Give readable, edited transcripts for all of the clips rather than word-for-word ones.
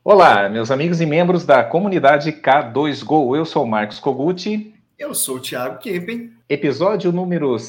Olá, meus amigos e membros da comunidade K2Go. Eu sou o Marcos Koguchi. Eu sou o Thiago Kempen. Episódio número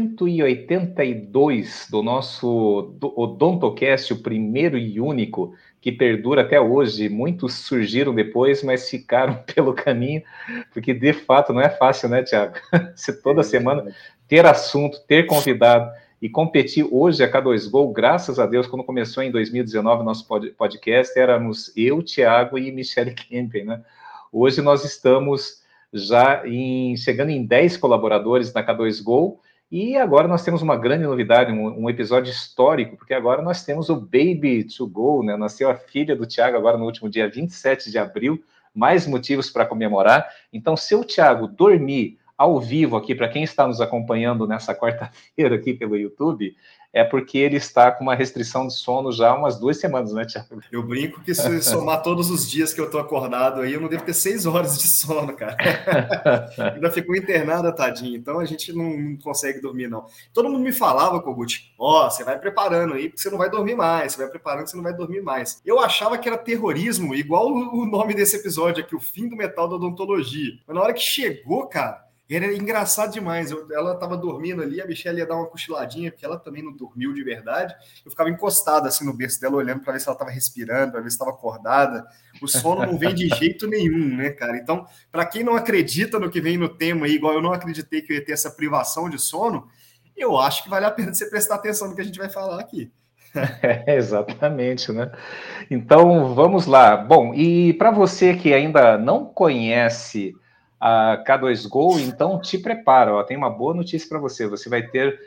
182 do nosso Odontocast, o primeiro e único, que perdura até hoje. Muitos surgiram depois, mas ficaram pelo caminho, porque de fato não é fácil, né, Thiago? Se toda semana ter assunto, ter convidado e competir hoje a K2Go, graças a Deus, quando começou em 2019 nosso podcast, éramos eu, Thiago e Michele Kempen, né? Hoje nós estamos já chegando em 10 colaboradores na K2Go, e agora nós temos uma grande novidade, um episódio histórico, porque agora nós temos o Baby to Go, né? Nasceu a filha do Thiago agora no último dia 27 de abril, mais motivos para comemorar. Então, se o Thiago dormir ao vivo aqui, para quem está nos acompanhando nessa quarta-feira aqui pelo YouTube, é porque ele está com uma restrição de sono já há umas 2 semanas, né, Thiago? Eu brinco que se somar todos os dias que eu tô acordado aí, eu não devo ter 6 horas de sono, cara. Ainda ficou internada, tadinho. Então a gente não consegue dormir, não. Todo mundo me falava, Kogut, você vai preparando aí, porque você não vai dormir mais. Você vai preparando que você não vai dormir mais. Eu achava que era terrorismo, igual o nome desse episódio aqui, o fim do metal da odontologia. Mas na hora que chegou, cara, era engraçado demais. Ela tava dormindo ali, a Michelle ia dar uma cochiladinha, porque ela também não dormiu de verdade. Eu ficava encostado assim no berço dela, olhando para ver se ela estava respirando, para ver se estava acordada. O sono não vem de jeito nenhum, né, cara? Então, para quem não acredita no que vem no tema aí, igual eu não acreditei que eu ia ter essa privação de sono, eu acho que vale a pena você prestar atenção no que a gente vai falar aqui. Exatamente, né? Então, vamos lá. Bom, e para você que ainda não conhece a K2Go, então te prepara, ó, tem uma boa notícia para você. Você vai ter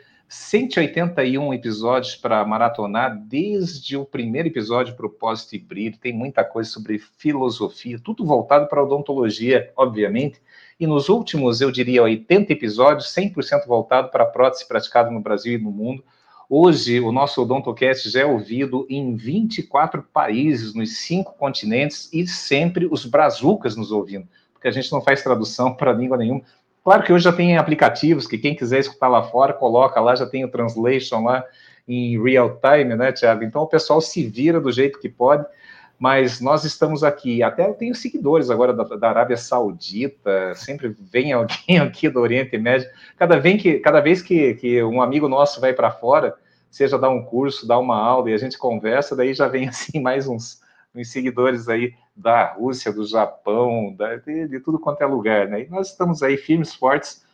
181 episódios para maratonar, desde o primeiro episódio, Propósito e Brilho. Tem muita coisa sobre filosofia, tudo voltado para a odontologia, obviamente. E nos últimos, eu diria, 80 episódios, 100% voltado para a prótese praticada no Brasil e no mundo. Hoje, o nosso Odontocast já é ouvido em 24 países, nos 5 continentes, e sempre os brazucas nos ouvindo, porque a gente não faz tradução para língua nenhuma. Claro que hoje já tem aplicativos que quem quiser escutar lá fora, coloca lá, já tem o translation lá em real time, né, Thiago? Então o pessoal se vira do jeito que pode, mas nós estamos aqui, até eu tenho seguidores agora da Arábia Saudita, sempre vem alguém aqui do Oriente Médio, cada vez que um amigo nosso vai para fora, seja dar um curso, dar uma aula e a gente conversa, daí já vem assim mais uns seguidores aí da Rússia, do Japão, de tudo quanto é lugar, né? E nós estamos aí firmes, fortes,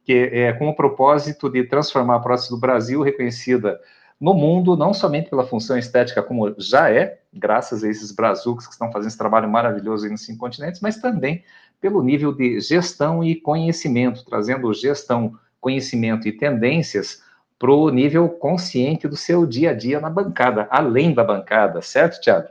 com o propósito de transformar a prótese do Brasil reconhecida no mundo, não somente pela função estética, como já é, graças a esses brazucas que estão fazendo esse trabalho maravilhoso aí nos 5 continentes, mas também pelo nível de gestão e conhecimento, trazendo gestão, conhecimento e tendências para o nível consciente do seu dia a dia na bancada, além da bancada, certo, Thiago?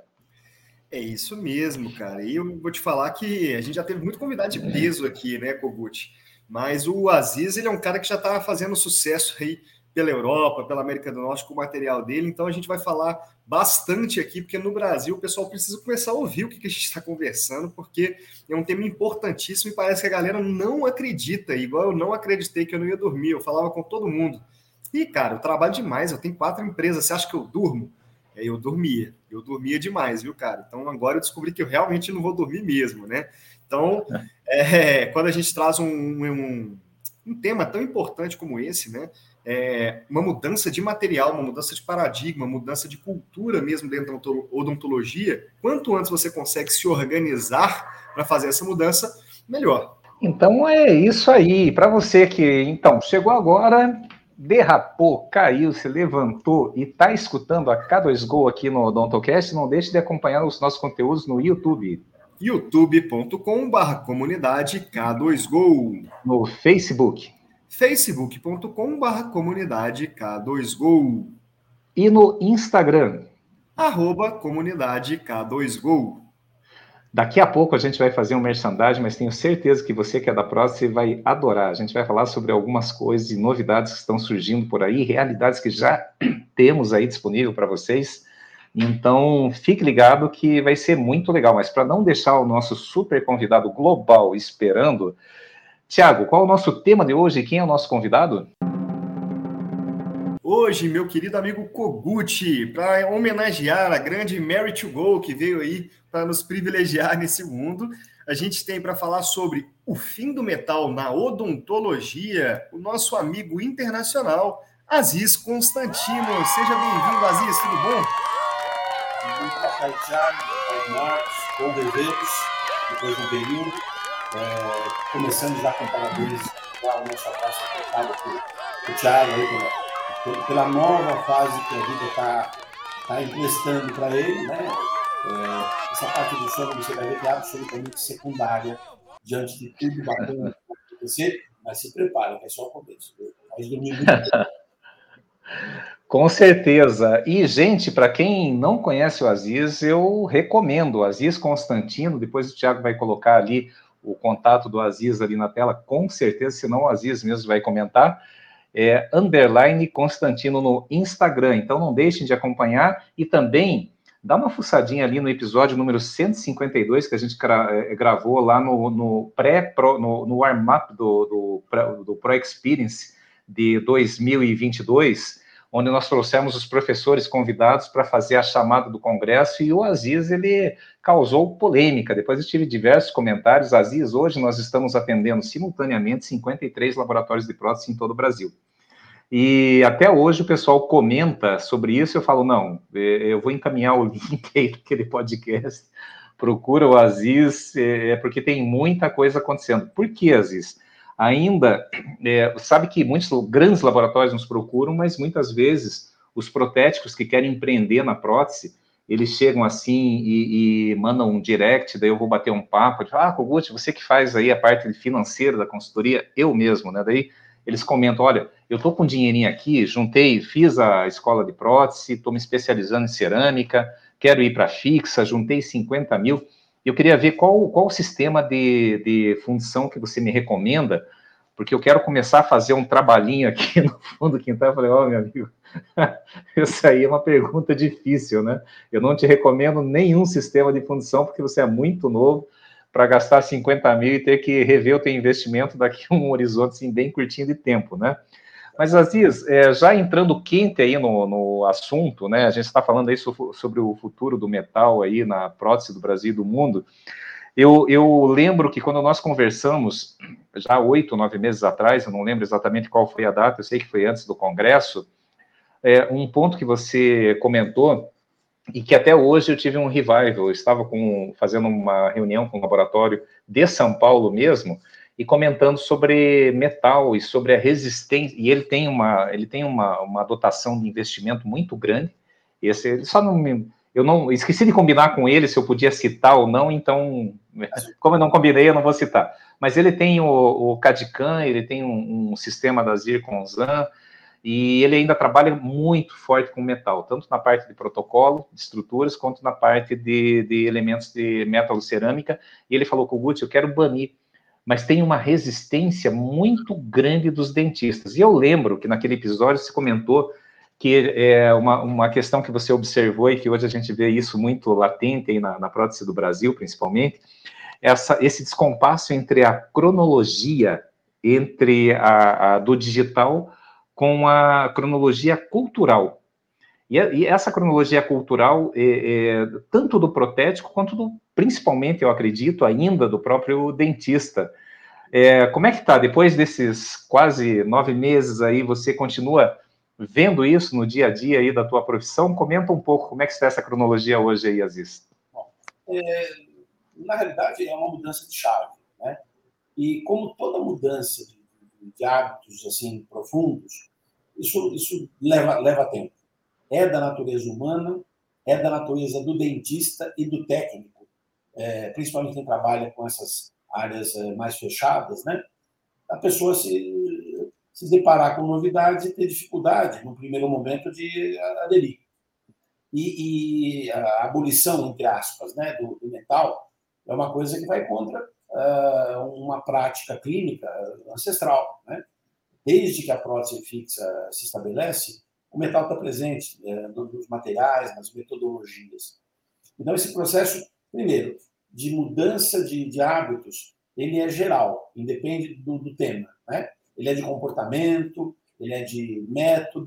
É isso mesmo, cara. E eu vou te falar que a gente já teve muito convidado de peso aqui, né, Kogut? Mas o Aziz, ele é um cara que já está fazendo sucesso aí pela Europa, pela América do Norte com o material dele. Então a gente vai falar bastante aqui, porque no Brasil o pessoal precisa começar a ouvir o que a gente está conversando, porque é um tema importantíssimo e parece que a galera não acredita, igual eu não acreditei que eu não ia dormir. Eu falava com todo mundo. E, cara, eu trabalho demais, eu tenho 4 empresas, você acha que eu durmo? Eu dormia demais, viu, cara? Então agora eu descobri que eu realmente não vou dormir mesmo, né? Então, quando a gente traz um tema tão importante como esse, né? Uma mudança de material, uma mudança de paradigma, uma mudança de cultura mesmo dentro da odontologia, quanto antes você consegue se organizar para fazer essa mudança, melhor. Então é isso aí. Para você que então chegou agora, derrapou, caiu, se levantou e está escutando a K2Go aqui no Odontocast, não deixe de acompanhar os nossos conteúdos no YouTube. youtube.com/comunidade K2Go. No Facebook. facebook.com/comunidade K2Go. E no Instagram. @comunidade K2Go. Daqui a pouco a gente vai fazer um merchandising, mas tenho certeza que você que é da prótese vai adorar. A gente vai falar sobre algumas coisas e novidades que estão surgindo por aí, realidades que já temos aí disponível para vocês. Então, fique ligado que vai ser muito legal. Mas para não deixar o nosso super convidado global esperando, Thiago, qual é o nosso tema de hoje? Quem é o nosso convidado? Hoje, meu querido amigo Kogut, para homenagear a grande Mary to Go, que veio aí para nos privilegiar nesse mundo, a gente tem para falar sobre o fim do metal na odontologia, o nosso amigo internacional, Aziz Constantino. Seja bem-vindo, Aziz, tudo bom? Muito boa tarde, Thiago. Boa tarde, Marcos. Bom revê-los depois de um período. Começando já com parabéns, o nosso abraço apertado para o Thiago aí, pela nova fase que a vida está emprestando para ele, né? Essa parte do sono você vai ver que é absolutamente secundária diante de tudo bacana que vai acontecer, mas se prepare, que é só o começo. Vai dormir muito bem. Com certeza. E, gente, para quem não conhece o Aziz, eu recomendo o Aziz Constantino. Depois o Thiago vai colocar ali o contato do Aziz ali na tela, com certeza, senão o Aziz mesmo vai comentar. _ Constantino no Instagram. Então não deixem de acompanhar e também dá uma fuçadinha ali no episódio número 152 que a gente gravou lá no warm-up do Pro Experience de 2022, onde nós trouxemos os professores convidados para fazer a chamada do congresso, e o Aziz, ele causou polêmica. Depois eu tive diversos comentários. Aziz, hoje nós estamos atendendo simultaneamente 53 laboratórios de prótese em todo o Brasil. E até hoje o pessoal comenta sobre isso, eu falo, não, eu vou encaminhar o link daquele podcast, procura o Aziz, porque tem muita coisa acontecendo. Por que, Aziz? Ainda, sabe que muitos grandes laboratórios nos procuram, mas muitas vezes os protéticos que querem empreender na prótese, eles chegam assim e mandam um direct, daí eu vou bater um papo, Kogut, você que faz aí a parte financeira da consultoria, eu mesmo, né, daí eles comentam, olha, eu estou com um dinheirinho aqui, juntei, fiz a escola de prótese, estou me especializando em cerâmica, quero ir para fixa, juntei 50 mil. Eu queria ver qual o sistema de fundição que você me recomenda, porque eu quero começar a fazer um trabalhinho aqui no fundo do quintal. Eu falei, meu amigo, isso aí é uma pergunta difícil, né? Eu não te recomendo nenhum sistema de fundição, porque você é muito novo para gastar 50 mil e ter que rever o teu investimento daqui a um horizonte assim, bem curtinho de tempo, né? Mas, Aziz, já entrando quente aí no assunto, né? A gente está falando aí sobre o futuro do metal aí na prótese do Brasil e do mundo. Eu lembro que quando nós conversamos, já 8, 9 meses atrás, eu não lembro exatamente qual foi a data, eu sei que foi antes do Congresso, um ponto que você comentou, e que até hoje eu tive um revival, eu estava fazendo uma reunião com o laboratório de São Paulo mesmo, e comentando sobre metal e sobre a resistência, e ele tem uma dotação de investimento muito grande, ele só não eu não esqueci de combinar com ele se eu podia citar ou não, então, como eu não combinei, eu não vou citar. Mas ele tem o CAD/CAM, ele tem um sistema da Zirconzan, e ele ainda trabalha muito forte com metal, tanto na parte de protocolo, de estruturas, quanto na parte de elementos de metalocerâmica. E ele falou, Kogut, eu quero banir, mas tem uma resistência muito grande dos dentistas. E eu lembro que naquele episódio você comentou que é uma questão que você observou e que hoje a gente vê isso muito latente aí na prótese do Brasil, principalmente, esse descompasso entre a cronologia entre a do digital com a cronologia cultural. E essa cronologia cultural, tanto do protético, quanto principalmente, eu acredito, ainda do próprio dentista. Como é que está? Depois desses quase 9 meses aí, você continua vendo isso no dia a dia aí da tua profissão? Comenta um pouco como é que está essa cronologia hoje aí, Aziz. Bom, na realidade, é uma mudança de chave, né? E como toda mudança de hábitos assim profundos, isso leva tempo. É da natureza humana, é da natureza do dentista e do técnico, principalmente quem trabalha com essas áreas mais fechadas, né? A pessoa se deparar com novidades e ter dificuldade, no primeiro momento, de aderir. E a abolição, entre aspas, né, do metal é uma coisa que vai contra uma prática clínica ancestral, né? Desde que a prótese fixa se estabelece, o metal está presente nos materiais, nas metodologias. Então, esse processo, primeiro, de mudança de hábitos, ele é geral, independe do tema, né? Ele é de comportamento, ele é de método,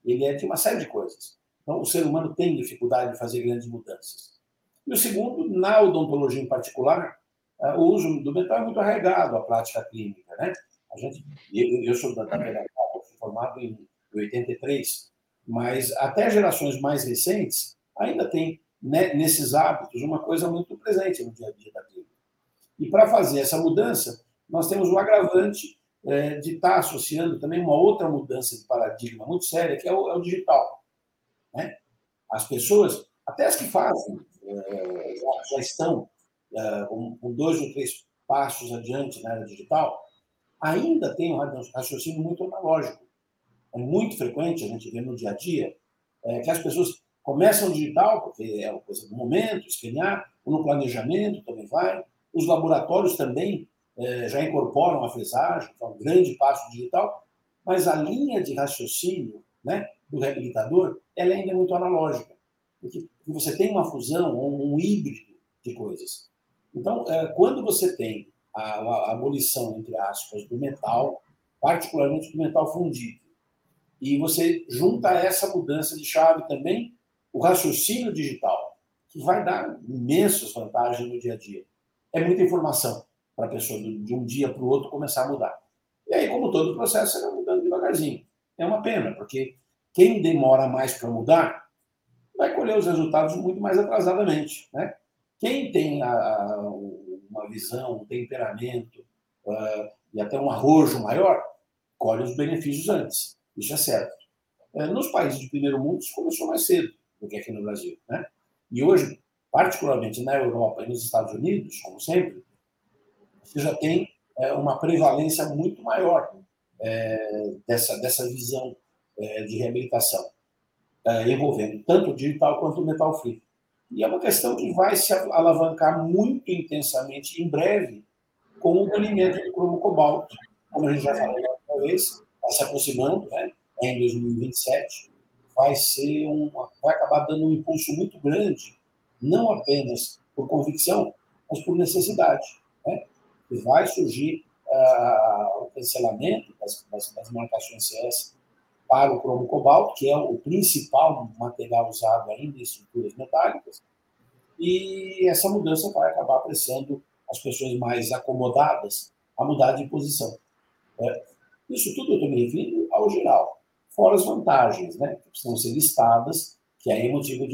ele é de uma série de coisas. Então, o ser humano tem dificuldade de fazer grandes mudanças. E o segundo, na odontologia em particular, o uso do metal é muito arraigado à prática clínica, né? Eu sou da PHK, fui formado em 83, mas até gerações mais recentes ainda tem, né, nesses hábitos uma coisa muito presente no dia a dia da clínica. E para fazer essa mudança, nós temos o agravante de estar associando também uma outra mudança de paradigma muito séria, que é o digital, né? As pessoas, até as que fazem, já estão com 2 ou 3 passos adiante na área digital, ainda tem um raciocínio muito analógico. É muito frequente, a gente vê no dia a dia, que as pessoas começam digital, porque é uma coisa do momento, escanear, no planejamento também vai, os laboratórios também já incorporam a fresagem, que é um grande passo digital, mas a linha de raciocínio, né, do reabilitador, ela ainda é muito analógica, porque você tem uma fusão ou um híbrido de coisas. Então, quando você tem a abolição, entre aspas, do metal, particularmente do metal fundido, e você junta a essa mudança de chave também o raciocínio digital, que vai dar imensas vantagens no dia a dia. É muita informação para a pessoa, de um dia para o outro, começar a mudar. E aí, como todo processo, ela vai mudando devagarzinho. É uma pena, porque quem demora mais para mudar vai colher os resultados muito mais atrasadamente, né? Quem tem uma visão, um temperamento e até um arrojo maior, colhe os benefícios antes. Isso é certo. Nos países de primeiro mundo, isso começou mais cedo do que aqui no Brasil, né? E hoje, particularmente na Europa e nos Estados Unidos, como sempre, você já tem uma prevalência muito maior dessa visão de reabilitação, envolvendo tanto o digital quanto o metal free. E é uma questão que vai se alavancar muito intensamente em breve com o banimento do cromo cobalto, como a gente já falou outra vez, está se aproximando, né? Em 2027, vai acabar dando um impulso muito grande, não apenas por convicção, mas por necessidade, né? E vai surgir o cancelamento das marcações CS para o cromo cobalto, que é o principal material usado ainda em estruturas metálicas, e essa mudança vai acabar apressando as pessoas mais acomodadas a mudar de posição. Isso tudo eu estou me referindo ao geral, fora as vantagens, né, que precisam ser listadas, que aí é motivo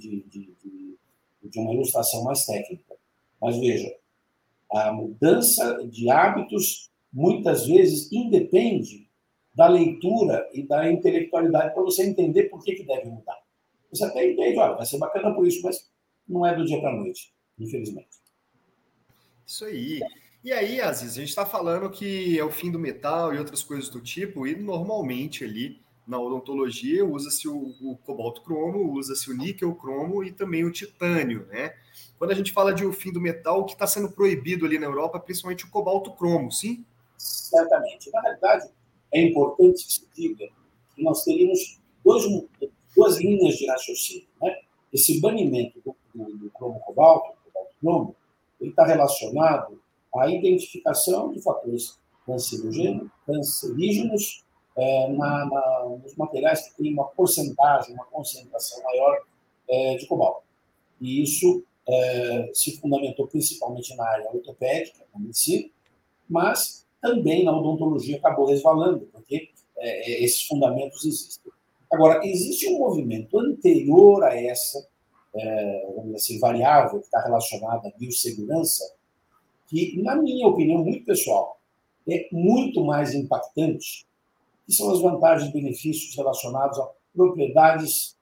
de uma ilustração mais técnica. Mas veja, a mudança de hábitos muitas vezes independe da leitura e da intelectualidade para você entender por que deve mudar. Você até entende, olha, vai ser bacana por isso, mas não é do dia para a noite, infelizmente. Isso aí. E aí, Aziz, a gente está falando que é o fim do metal e outras coisas do tipo, e normalmente ali na odontologia usa-se o cobalto cromo, usa-se o níquel cromo e também o titânio, né? Quando a gente fala de o fim do metal, o que está sendo proibido ali na Europa é principalmente o cobalto cromo, sim? Certamente. Na realidade, é importante que se diga que nós teríamos duas linhas de raciocínio, né? Esse banimento do cromo cobalto cromo, ele está relacionado à identificação de fatores cancerígenos nos materiais que têm uma porcentagem, uma concentração maior de cobalto. E isso se fundamentou principalmente na área ortopédica, na medicina, mas também na odontologia acabou resvalando, porque esses fundamentos existem. Agora, existe um movimento anterior a essa, vamos dizer assim, variável que está relacionada à biossegurança, que, na minha opinião muito pessoal, é muito mais impactante, que são as vantagens e benefícios relacionados a propriedades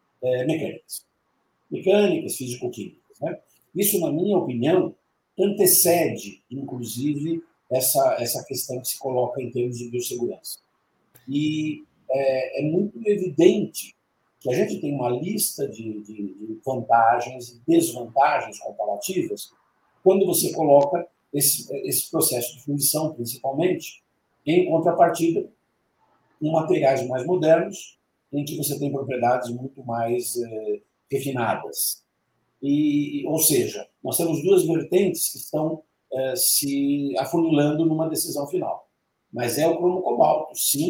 mecânicas, físico-químicas, né? Isso, na minha opinião, antecede, inclusive, essa questão que se coloca em termos de biossegurança. E é muito evidente que a gente tem uma lista de vantagens e desvantagens comparativas quando você coloca esse processo de fundição, principalmente, em contrapartida com materiais mais modernos, em que você tem propriedades muito mais refinadas. Ou seja, nós temos duas vertentes que estão se afunilando numa decisão final. Mas é o cromo cobalto, sim,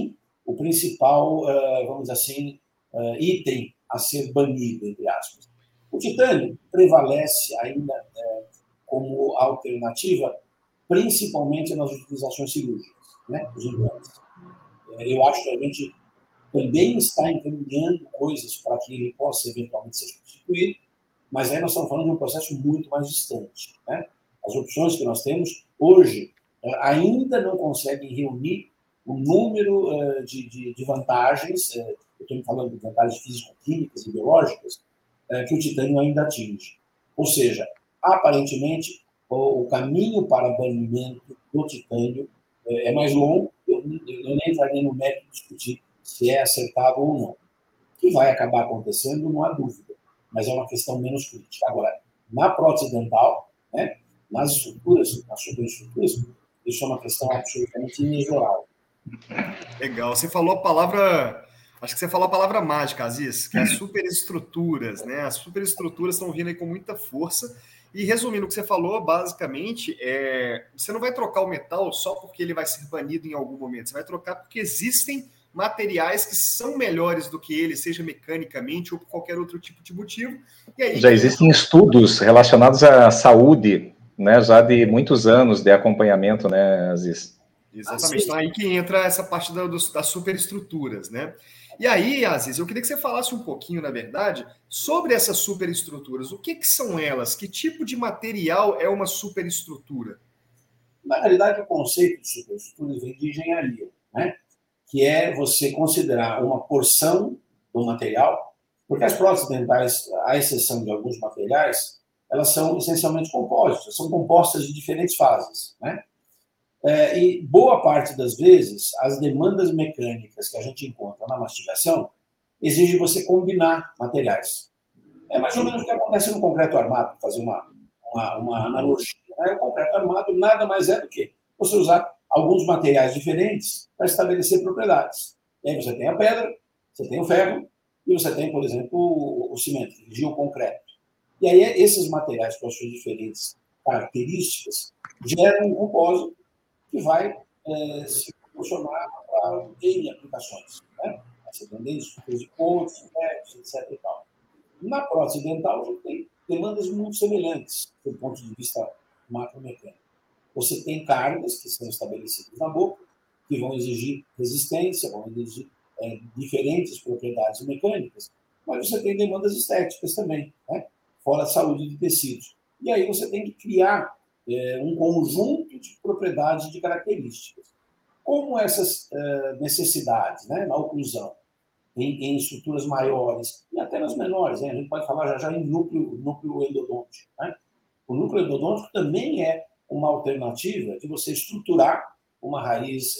o principal, vamos dizer assim, item a ser banido, entre aspas. O titânio prevalece ainda como alternativa, principalmente nas utilizações cirúrgicas, né, os implantes. Eu acho que a gente também está encaminhando coisas para que ele possa eventualmente ser substituído, mas aí nós estamos falando de um processo muito mais distante, né? As opções que nós temos hoje ainda não conseguem reunir o número de vantagens, eu estou falando de vantagens físico-químicas e biológicas, que o titânio ainda atinge. Ou seja, aparentemente, o caminho para banimento do titânio é mais longo, eu nem entraria no mérito de discutir se é acertado ou não. O que vai acabar acontecendo, não há dúvida, mas é uma questão menos crítica. Agora, na prótese dental, né, nas estruturas, nas superestruturas, isso é uma questão absolutamente inexorável. Legal. Você falou a palavra... Acho que você falou a palavra mágica, Aziz, que é as superestruturas, né? As superestruturas estão vindo aí com muita força. E resumindo o que você falou, basicamente, você não vai trocar o metal só porque ele vai ser banido em algum momento. Você vai trocar porque existem materiais que são melhores do que ele, seja mecanicamente ou por qualquer outro tipo de motivo. E aí, já existem estudos relacionados à saúde, né? Já de muitos anos de acompanhamento, né, Aziz? Exatamente. Então, aí que entra essa parte das superestruturas, né? E aí, Aziz, eu queria que você falasse um pouquinho, na verdade, sobre essas superestruturas. O que são elas? Que tipo de material é uma superestrutura? Na realidade, o conceito de superestrutura vem de engenharia, né? Que é você considerar uma porção do material, porque as próteses dentais, à exceção de alguns materiais, elas são essencialmente compósitas, são compostas de diferentes fases, né? E boa parte das vezes, as demandas mecânicas que a gente encontra na mastigação exigem você combinar materiais. É mais ou menos o que acontece no concreto armado, para fazer uma analogia. Né? O concreto armado nada mais é do que você usar alguns materiais diferentes para estabelecer propriedades. E aí você tem a pedra, você tem o ferro, e você tem, por exemplo, o cimento, o concreto. E aí esses materiais com as suas diferentes características geram um compósito que vai se proporcionar para N aplicações. Né? Você tem desde estruturas de pontos, etc. E tal. Na prótese dental, a gente tem demandas muito semelhantes, do ponto de vista macromecânico. Você tem cargas que são estabelecidas na boca, que vão exigir resistência, vão exigir diferentes propriedades mecânicas, mas você tem demandas estéticas também, né? Fora a saúde de tecidos. E aí você tem que criar um conjunto de propriedades e de características. Como essas necessidades, né, na oclusão, em estruturas maiores, e até nas menores, né? A gente pode falar já em núcleo endodôntico. Né? O núcleo endodôntico também é uma alternativa de você estruturar uma raiz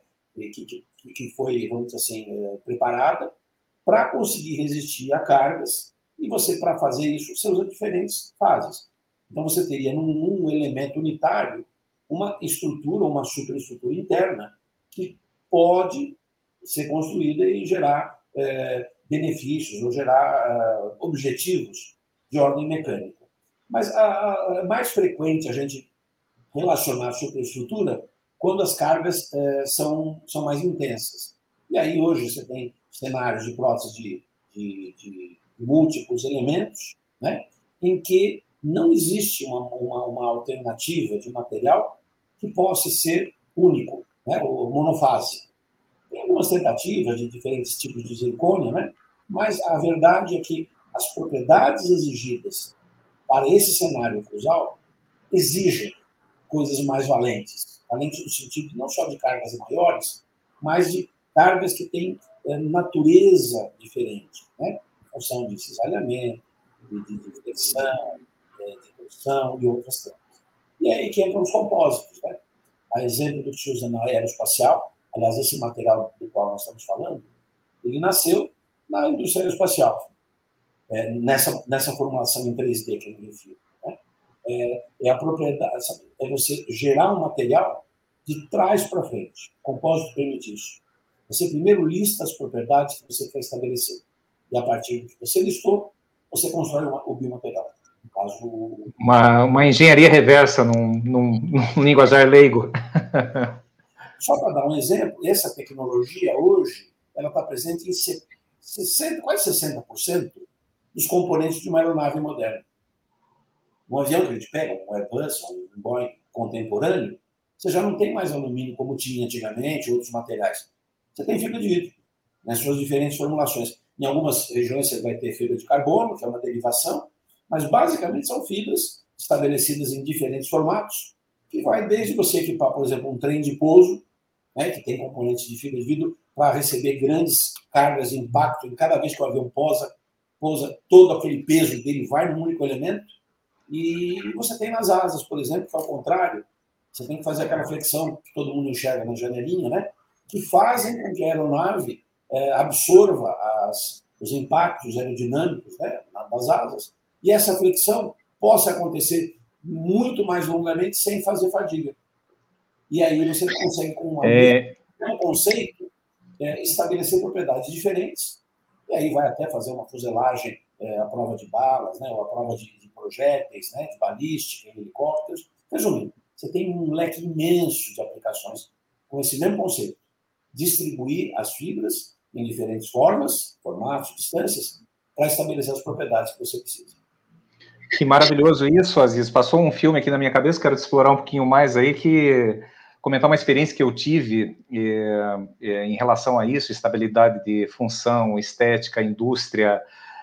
que foi, vamos dizer assim, preparada para conseguir resistir a cargas, e você, para fazer isso, você usa diferentes fases. Então, você teria num elemento unitário uma estrutura, uma superestrutura interna que pode ser construída e gerar benefícios ou gerar objetivos de ordem mecânica. Mas é mais frequente a gente relacionar a superestrutura quando as cargas são mais intensas. E aí, hoje, você tem cenários de prótese de múltiplos elementos, né, em que não existe uma alternativa de material que possa ser único, né, ou monofase. Tem algumas tentativas de diferentes tipos de zircônia, né, mas a verdade é que as propriedades exigidas para esse cenário oclusal exigem coisas mais valentes. Valentes no sentido não só de cargas maiores, mas de cargas que têm natureza diferente, né, em função de cisalhamento, de flexão, de torção e outras coisas. E aí que entram os compósitos, né? A exemplo do que se usa na aeroespacial, aliás, esse material do qual nós estamos falando, ele nasceu na indústria aeroespacial, nessa formulação em 3D que eu me refiro. Né? É a propriedade, é você gerar um material de trás para frente. O compósito permite isso. Você primeiro lista as propriedades que você quer estabelecer. E a partir do que você listou, você constrói o biomaterial. No caso, uma engenharia reversa num linguajar leigo. Só para dar um exemplo, essa tecnologia hoje, ela está presente em quase 60% dos componentes de uma aeronave moderna. Um avião que a gente pega, um Airbus, um Boeing contemporâneo, você já não tem mais alumínio como tinha antigamente, outros materiais. Você tem fibra de vidro, nas suas diferentes formulações. Em algumas regiões você vai ter fibra de carbono, que é uma derivação, mas basicamente são fibras estabelecidas em diferentes formatos, que vai desde você equipar, por exemplo, um trem de pouso, né, que tem componentes de fibra de vidro, para receber grandes cargas de impacto, e cada vez que o avião pousa, todo aquele peso dele vai num único elemento, e você tem nas asas, por exemplo, que ao contrário, você tem que fazer aquela flexão que todo mundo enxerga na janelinha, né, que fazem com que a aeronave absorva os impactos aerodinâmicos, né, das asas, e essa flexão possa acontecer muito mais longamente sem fazer fadiga. E aí você consegue, com um conceito, estabelecer propriedades diferentes, e aí vai até fazer uma fuselagem à prova de balas, né, ou à prova de projéteis, né, de balística, helicópteros. Resumindo, você tem um leque imenso de aplicações com esse mesmo conceito. Distribuir as fibras em diferentes formas, formatos, distâncias, para estabelecer as propriedades que você precisa. Que maravilhoso isso, Aziz. Passou um filme aqui na minha cabeça, quero te explorar um pouquinho mais aí, comentar uma experiência que eu tive em relação a isso, estabilidade de função, estética, indústria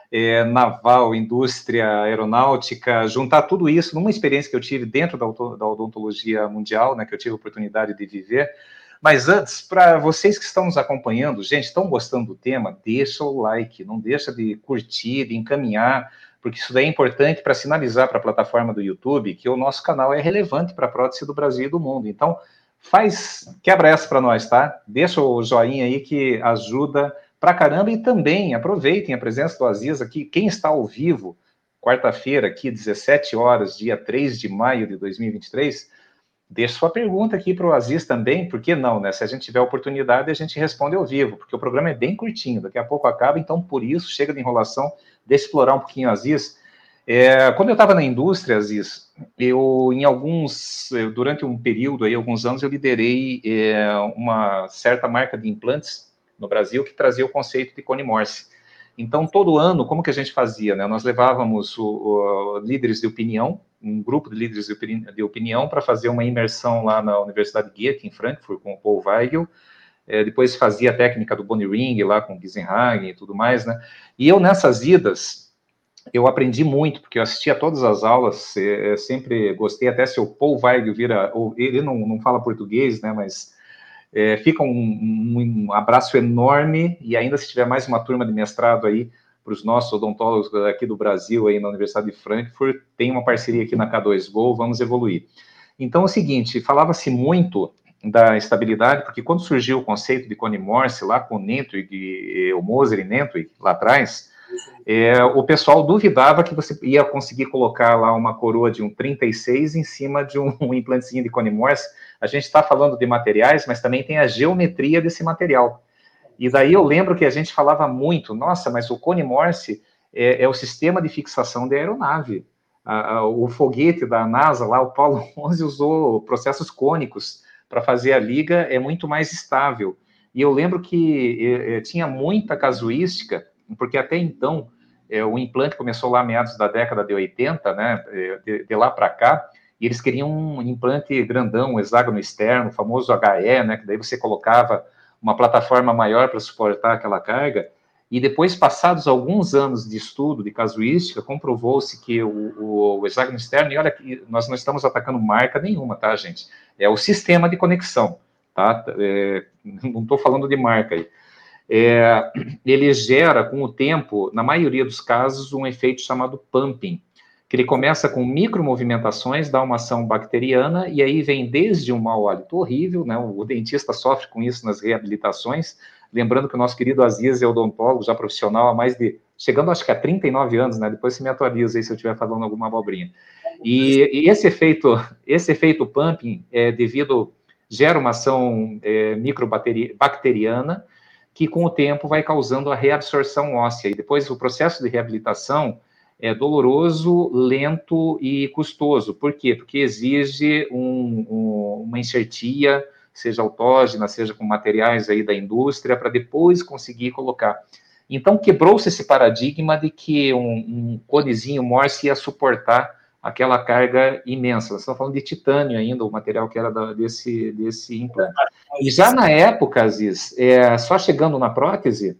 naval, indústria aeronáutica, juntar tudo isso numa experiência que eu tive dentro da odontologia mundial, né, que eu tive a oportunidade de viver. Mas antes, para vocês que estão nos acompanhando, gente, estão gostando do tema, deixa o like, não deixa de curtir, de encaminhar, porque isso daí é importante para sinalizar para a plataforma do YouTube que o nosso canal é relevante para a prótese do Brasil e do mundo. Então, quebra essa para nós, tá? Deixa o joinha aí que ajuda pra caramba, e também aproveitem a presença do Aziz aqui. Quem está ao vivo, quarta-feira aqui, 17 horas, dia 3 de maio de 2023, deixa sua pergunta aqui para o Aziz também, por que não, né? Se a gente tiver oportunidade, a gente responde ao vivo, porque o programa é bem curtinho, daqui a pouco acaba, então por isso, chega de enrolação, deixa explorar um pouquinho o Aziz. Quando eu estava na indústria, Aziz, durante um período, aí, alguns anos, eu liderei uma certa marca de implantes no Brasil que trazia o conceito de Cone Morse. Então, todo ano, como que a gente fazia, né? Nós levávamos líderes de opinião, um grupo de líderes de opinião para fazer uma imersão lá na Universidade Goethe, em Frankfurt, com o Paul Weigel. Depois fazia a técnica do Bone Ring lá com Giesenhagen e tudo mais, né? E eu, nessas idas, eu aprendi muito, porque eu assistia todas as aulas, sempre gostei, até se o Paul Weigel ele não fala português, né, mas fica um abraço enorme, e ainda se tiver mais uma turma de mestrado aí, para os nossos odontólogos aqui do Brasil, aí na Universidade de Frankfurt, tem uma parceria aqui na K2Go, vamos evoluir. Então, é o seguinte, falava-se muito da estabilidade, porque quando surgiu o conceito de Cone Morse, lá com o Nentwig, o Moser e Nentwig, lá atrás, o pessoal duvidava que você ia conseguir colocar lá uma coroa de um 36 em cima de um implantezinho de Cone Morse. A gente está falando de materiais, mas também tem a geometria desse material. E daí eu lembro que a gente falava muito, nossa, mas o Cone Morse é o sistema de fixação da aeronave. O foguete da NASA, lá, o Apollo 11, usou processos cônicos para fazer a liga, é muito mais estável. E eu lembro que tinha muita casuística, porque até então, o implante começou lá meados da década de 80, né, de lá para cá, e eles queriam um implante grandão, um hexágono externo, o famoso HE, né, que daí você colocava uma plataforma maior para suportar aquela carga, e depois, passados alguns anos de estudo, de casuística, comprovou-se que o hexágono externo, e olha que nós não estamos atacando marca nenhuma, tá, gente? É o sistema de conexão, tá? Não estou falando de marca aí. Ele gera, com o tempo, na maioria dos casos, um efeito chamado pumping, que ele começa com micromovimentações da uma ação bacteriana, e aí vem desde um mau hálito horrível, né? O dentista sofre com isso nas reabilitações, lembrando que o nosso querido Aziz é odontólogo, já profissional há chegando acho que a 39 anos, né? Depois você me atualiza aí se eu estiver falando alguma abobrinha. E esse efeito pumping gera uma ação microbacteriana, que com o tempo vai causando a reabsorção óssea, e depois o processo de reabilitação é doloroso, lento e custoso. Por quê? Porque exige uma enxertia seja autógena, seja com materiais aí da indústria, para depois conseguir colocar. Então, quebrou-se esse paradigma de que um conezinho Morse ia suportar aquela carga imensa. Nós estamos falando de titânio ainda, o material que era desse implante. E já na época, Aziz, só chegando na prótese,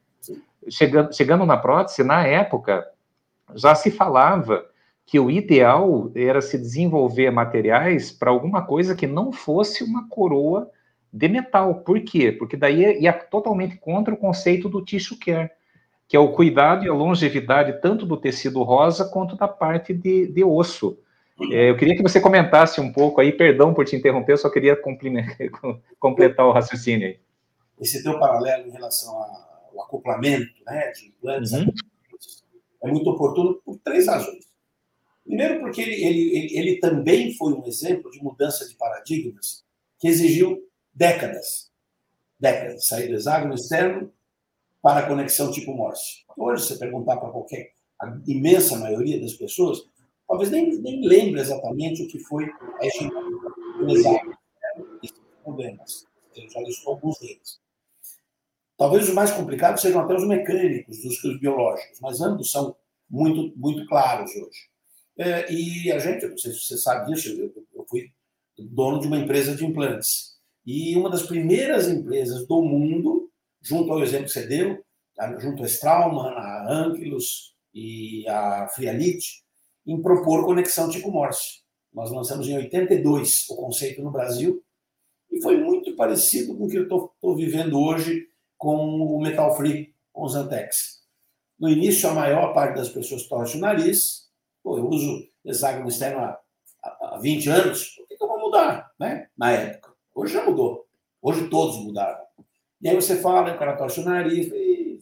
na época, já se falava que o ideal era se desenvolver materiais para alguma coisa que não fosse uma coroa de metal. Por quê? Porque daí ia totalmente contra o conceito do tissue care, que é o cuidado e a longevidade tanto do tecido rosa quanto da parte de osso. Eu queria que você comentasse um pouco aí, perdão por te interromper, eu só queria completar o raciocínio aí. Esse teu paralelo em relação ao acoplamento, né, de implantes é muito oportuno por 3 razões. Primeiro, porque ele também foi um exemplo de mudança de paradigmas que exigiu décadas. Sair do hexágono externo para a conexão tipo Morse. Hoje, se você perguntar para a imensa maioria das pessoas, talvez nem lembre exatamente o que foi a hegemonia do hexágono externo e seus problemas. Eu já listou alguns deles. Talvez os mais complicados sejam até os mecânicos dos que os biológicos, mas ambos são muito, muito claros hoje. E a gente, não sei se você sabe disso, eu fui dono de uma empresa de implantes. E uma das primeiras empresas do mundo, junto ao exemplo que você deu, junto a Straumann, a Ankylos e a Frialit, em propor conexão tipo Morse. Nós lançamos em 82 o conceito no Brasil e foi muito parecido com o que eu estou vivendo hoje com o Metal Free, com os Antex. No início, a maior parte das pessoas torce o nariz. Pô, eu uso hexágono externo há 20 anos, por que eu vou mudar? Né? Na época. Hoje já mudou. Hoje todos mudaram. E aí você fala, o cara torce o nariz,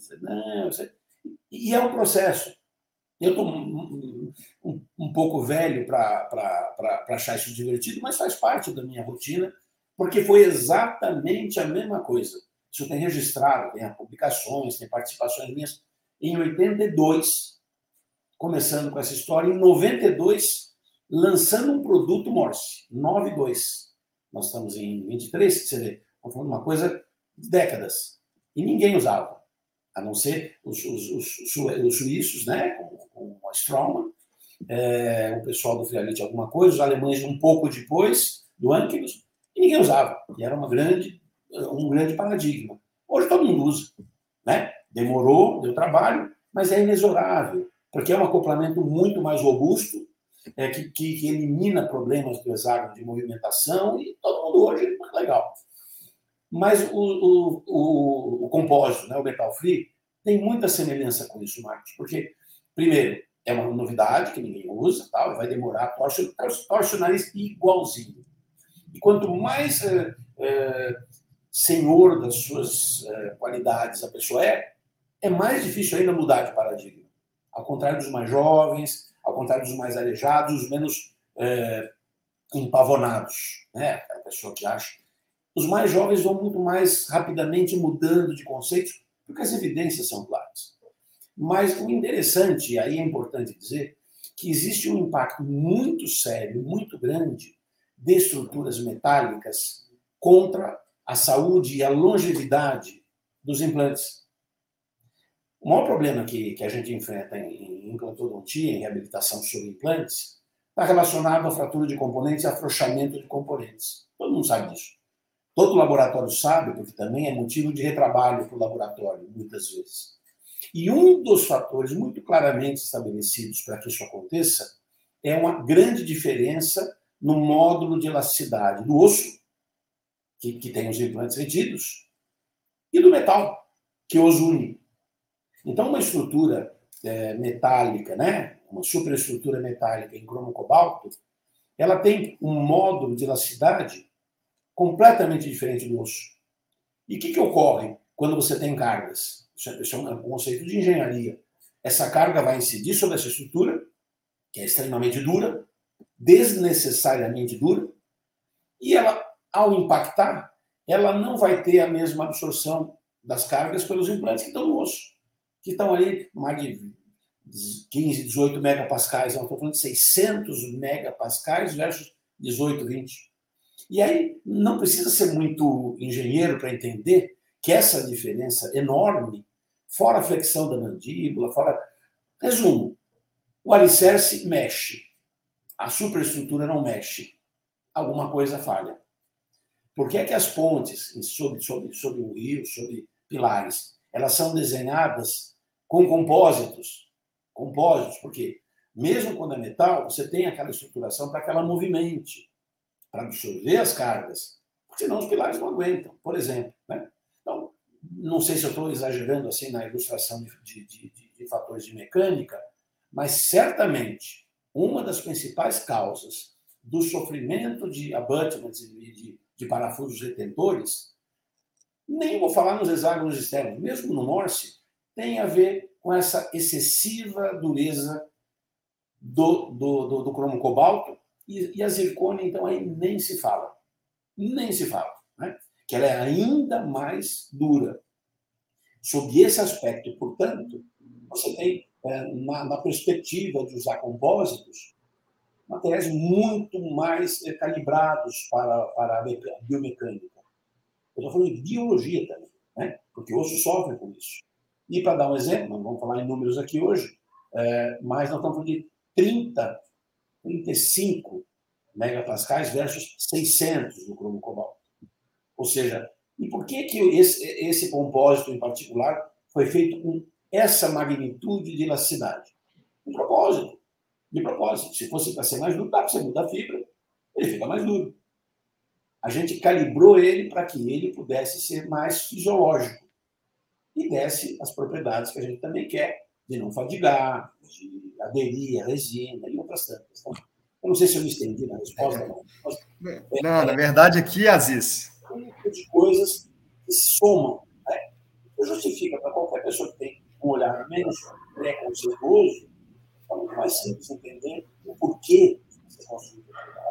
e é um processo. Eu estou um pouco velho para achar isso divertido, mas faz parte da minha rotina, porque foi exatamente a mesma coisa. Isso tem registrado, tem publicações, tem participações minhas. Em 82, começando com essa história, em 92, lançando um produto Morse, 92. Nós estamos em 23, você vê, estamos falando de uma coisa de décadas. E ninguém usava, a não ser os suíços, né, com a Straumann, o pessoal do Frialit alguma coisa, os alemães um pouco depois, do Ankylos, e ninguém usava. E era um grande paradigma. Hoje todo mundo usa, né? Demorou, deu trabalho, mas é inexorável, porque é um acoplamento muito mais robusto, que elimina problemas do hexágono de movimentação, e todo mundo hoje é muito legal. Mas o compósito, né, o metal free, tem muita semelhança com isso, Marcos, porque, primeiro, é uma novidade que ninguém usa, tal, vai demorar, torce o nariz igualzinho. E quanto mais senhor das suas qualidades a pessoa é mais difícil ainda mudar de paradigma. Ao contrário dos mais jovens, ao contrário dos mais aleijados, os menos empavonados, né? Aquela pessoa que acha. Os mais jovens vão muito mais rapidamente mudando de conceitos, porque as evidências são claras. Mas o interessante, e aí é importante dizer, que existe um impacto muito sério, muito grande, de estruturas metálicas contra a saúde e a longevidade dos implantes. O maior problema que a gente enfrenta em implantodontia, em reabilitação sobre implantes, está relacionado à fratura de componentes e afrouxamento de componentes. Todo mundo sabe disso. Todo laboratório sabe, porque também é motivo de retrabalho para o laboratório, muitas vezes. E um dos fatores muito claramente estabelecidos para que isso aconteça é uma grande diferença no módulo de elasticidade do osso, que tem os implantes retidos, e do metal, que os une. Então, uma estrutura metálica, né? Uma superestrutura metálica em cromo cobalto, ela tem um módulo de elasticidade completamente diferente do osso. E o que ocorre quando você tem cargas? Isso é um conceito de engenharia. Essa carga vai incidir sobre essa estrutura, que é extremamente dura, desnecessariamente dura, e ela, ao impactar, ela não vai ter a mesma absorção das cargas pelos implantes que estão no osso, que estão ali mais de 15, 18 megapascais, nós estamos falando de 600 megapascais versus 18, 20. E aí não precisa ser muito engenheiro para entender que essa diferença enorme, fora a flexão da mandíbula, fora... Resumo, o alicerce mexe, a superestrutura não mexe, alguma coisa falha. Por que é que as pontes sobre o rio, sobre pilares, elas são desenhadas com compósitos? Compósitos, porque mesmo quando é metal, você tem aquela estruturação para que ela movimente, para absorver as cargas, porque senão os pilares não aguentam, por exemplo. Né? Então, não sei se eu estou exagerando assim na ilustração de fatores de mecânica, mas certamente uma das principais causas do sofrimento de abutments e de parafusos retentores, nem vou falar nos hexágonos externos, mesmo no Morse, tem a ver com essa excessiva dureza do cromo cobalto e a zircônia, então, aí nem se fala. Nem se fala. Né? Que ela é ainda mais dura. Sob esse aspecto, portanto, você tem, na perspectiva de usar compósitos, materiais muito mais calibrados para a biomecânica. Eu estou falando de biologia também, né? Porque o osso sofre com isso. E para dar um exemplo, não vamos falar em números aqui hoje, mas nós estamos falando de 35 megapascais versus 600 no cromo cobalto. Ou seja, e por que esse compósito em particular foi feito com essa magnitude de elasticidade? De propósito. De propósito. Se fosse para ser mais duro, dá para você mudar a fibra, ele fica mais duro. A gente calibrou ele para que ele pudesse ser mais fisiológico e desse as propriedades que a gente também quer, de não fadigar, de aderir à resina e outras tantas. Então, eu não sei se eu me estendi na resposta, não. Não, na verdade aqui, Aziz... Um tipo de coisas que se somam. Né? Isso justifica para qualquer pessoa que tem um olhar menos preconceituoso, é muito mais simples entender o porquê vocês construem.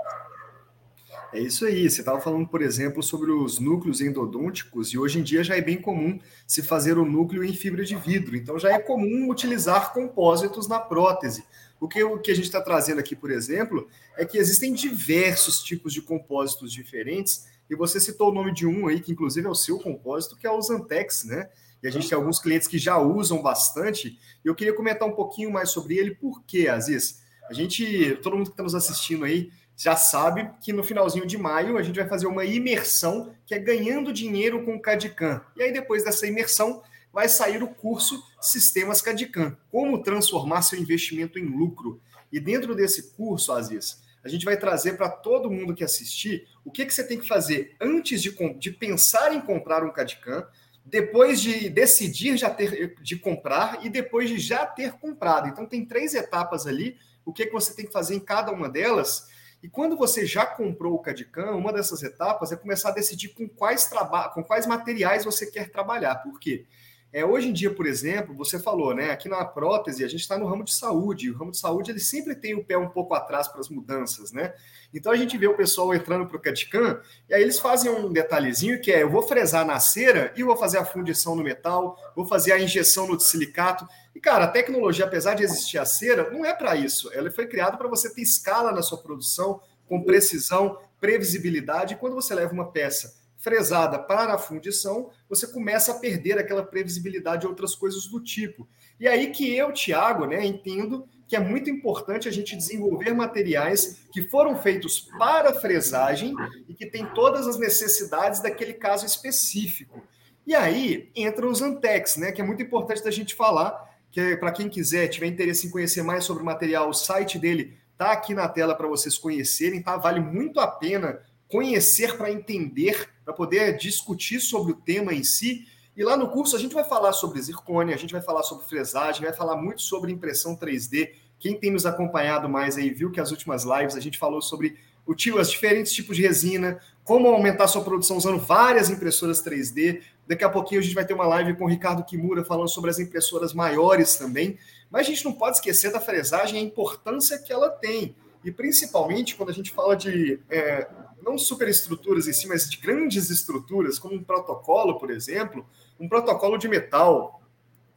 É isso aí. Você estava falando, por exemplo, sobre os núcleos endodônticos, e hoje em dia já é bem comum se fazer o núcleo em fibra de vidro. Então já é comum utilizar compósitos na prótese. O que a gente está trazendo aqui, por exemplo, é que existem diversos tipos de compósitos diferentes, e você citou o nome de um aí, que inclusive é o seu compósito, que é o Zantex, né? E a gente tem alguns clientes que já usam bastante, e eu queria comentar um pouquinho mais sobre ele. Por quê, Aziz? Todo mundo que está nos assistindo aí, já sabe que no finalzinho de maio a gente vai fazer uma imersão que é ganhando dinheiro com o CAD/CAM. E aí depois dessa imersão vai sair o curso Sistemas CAD/CAM, como transformar seu investimento em lucro. E dentro desse curso, Aziz, a gente vai trazer para todo mundo que assistir o que você tem que fazer antes de pensar em comprar um CAD/CAM, depois de decidir de comprar e depois de já ter comprado. Então tem 3 etapas ali, o que você tem que fazer em cada uma delas. E quando você já comprou o CAD/CAM, uma dessas etapas é começar a decidir com quais materiais você quer trabalhar. Por quê? Hoje em dia, por exemplo, você falou, né? Aqui na prótese, a gente está no ramo de saúde. E o ramo de saúde ele sempre tem o pé um pouco atrás para as mudanças, né? Então a gente vê o pessoal entrando para o CAD/CAM e aí eles fazem um detalhezinho que eu vou fresar na cera e vou fazer a fundição no metal, vou fazer a injeção no silicato. E, cara, a tecnologia, apesar de existir a cera, não é para isso. Ela foi criada para você ter escala na sua produção, com precisão, previsibilidade. E quando você leva uma peça fresada para a fundição, você começa a perder aquela previsibilidade e outras coisas do tipo. E aí que eu, Thiago, né, entendo que é muito importante a gente desenvolver materiais que foram feitos para fresagem e que tem todas as necessidades daquele caso específico. E aí entra o Zantex, né, que é muito importante da gente falar, que para quem quiser, tiver interesse em conhecer mais sobre o material, o site dele está aqui na tela para vocês conhecerem, tá? Vale muito a pena conhecer para entender, para poder discutir sobre o tema em si. E lá no curso a gente vai falar sobre zircônia, a gente vai falar sobre fresagem, vai falar muito sobre impressão 3D. Quem tem nos acompanhado mais aí viu que as últimas lives a gente falou sobre os diferentes tipos de resina, como aumentar sua produção usando várias impressoras 3D. Daqui a pouquinho a gente vai ter uma live com o Ricardo Kimura falando sobre as impressoras maiores também. Mas a gente não pode esquecer da fresagem e a importância que ela tem. E principalmente quando a gente fala de não superestruturas em si, mas de grandes estruturas, como um protocolo, por exemplo, um protocolo de metal,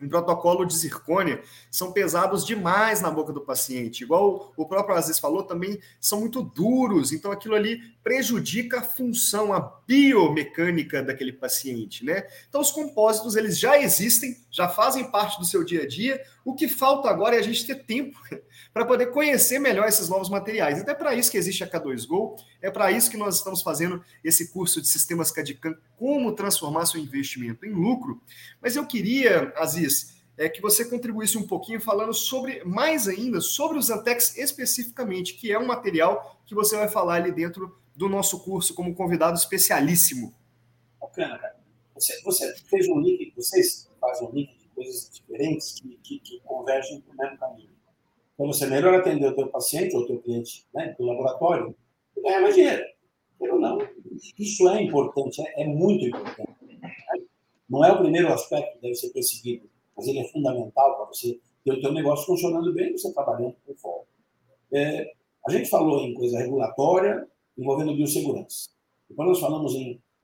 em protocolo de zircônia são pesados demais na boca do paciente. Igual o próprio Aziz falou, também são muito duros, então aquilo ali prejudica a função, a biomecânica daquele paciente, né? Então os compósitos, eles já existem, já fazem parte do seu dia a dia. O que falta agora é a gente ter tempo para poder conhecer melhor esses novos materiais. Até para isso que existe a K2Go, é para isso que nós estamos fazendo esse curso de sistemas CAD/CAM, como transformar seu investimento em lucro. Mas eu queria, Aziz, que você contribuísse um pouquinho falando mais ainda, sobre os Zantex especificamente, que é um material que você vai falar ali dentro do nosso curso como convidado especialíssimo. Bacana, cara. Você fez um link, vocês fazem um link de coisas diferentes que convergem para o mesmo caminho. Então, você melhor atender o teu paciente ou o teu cliente, né, do laboratório e ganhar mais dinheiro. Eu não. Isso é importante, é muito importante. Não é o primeiro aspecto que deve ser perseguido, mas ele é fundamental para você ter o teu negócio funcionando bem e você trabalhando com folga. A gente falou em coisa regulatória envolvendo biossegurança. Depois nós falamos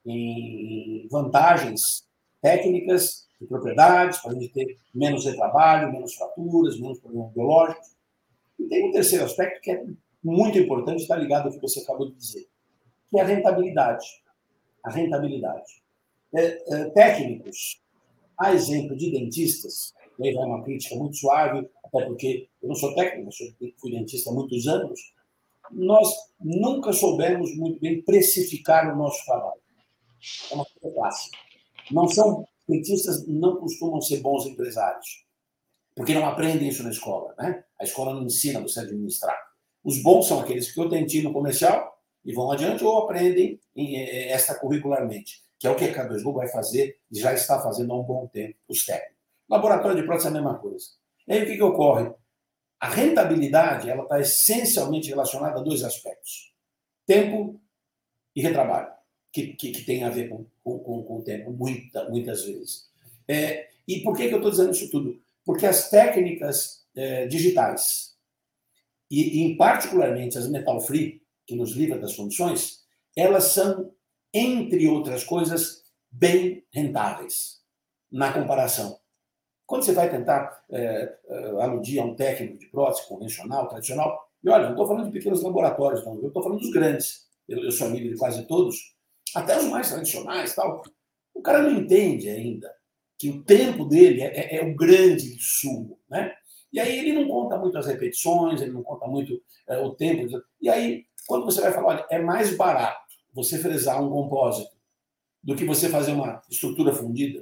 em vantagens técnicas de propriedades, para a gente ter menos retrabalho, menos fraturas, menos problemas biológicos. E tem um terceiro aspecto que é muito importante, está ligado ao que você acabou de dizer, que é a rentabilidade. A rentabilidade. Técnicos, a exemplo de dentistas, e aí vai uma crítica muito suave, até porque eu não sou técnico, eu fui dentista há muitos anos, nós nunca soubemos muito bem precificar o nosso trabalho. É uma coisa clássica. Dentistas não costumam ser bons empresários, porque não aprendem isso na escola, né? A escola não ensina você a administrar. Os bons são aqueles que ou têm no comercial e vão adiante, ou aprendem extracurricularmente, que é o que a K2Go vai fazer e já está fazendo há um bom tempo, os técnicos. Laboratório de prótese é a mesma coisa. E aí o que ocorre? A rentabilidade ela está essencialmente relacionada a dois aspectos: tempo e retrabalho, que tem a ver com o tempo, muitas vezes. E por que eu estou dizendo isso tudo? Porque as técnicas digitais, e em particularmente as metal free, que nos livra das funções, elas são, entre outras coisas, bem rentáveis na comparação. Quando você vai tentar aludir a um técnico de prótese convencional, tradicional, e olha, não estou falando de pequenos laboratórios, não, eu estou falando dos grandes. Eu sou amigo de quase todos, até os mais tradicionais, tal. O cara não entende ainda que o tempo dele é o grande insumo, né? E aí ele não conta muito as repetições, ele não conta muito o tempo. E aí, quando você vai falar, olha, é mais barato você fresar um compósito do que você fazer uma estrutura fundida,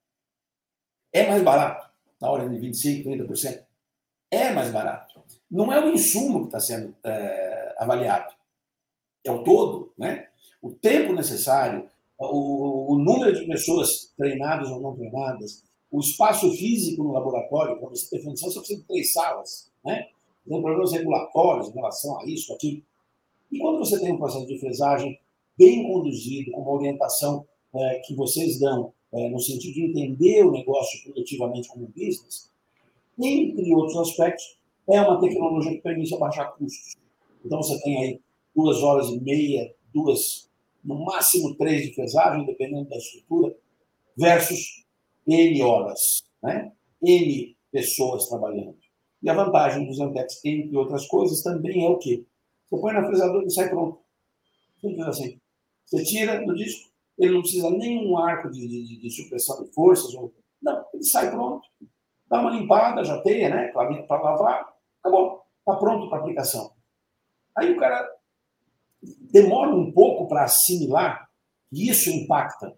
é mais barato, na ordem de 25%, 30%. É mais barato. Não é o insumo que está sendo avaliado, é o todo, né? O tempo necessário, o número de pessoas treinadas ou não treinadas, o espaço físico no laboratório, para você ter função, você precisa de 3 salas, né? Tem problemas regulatórios em relação a isso, aquilo. E quando você tem um processo de fresagem bem conduzido, com uma orientação que vocês dão, no sentido de entender o negócio produtivamente como um business, entre outros aspectos, é uma tecnologia que permite abaixar custos. Então, você tem aí 2 horas e meia, no máximo 3 de fresagem, dependendo da estrutura, versus N horas, né? N pessoas trabalhando. E a vantagem dos Zantex, entre outras coisas, também é o quê? Você põe na fresadora e sai pronto. Simples assim. Você tira do disco, ele não precisa nenhum arco de supressão de forças. Não, ele sai pronto. Dá uma limpada, já teia, né? Para lavar, acabou. Está pronto para aplicação. Aí o cara demora um pouco para assimilar e isso impacta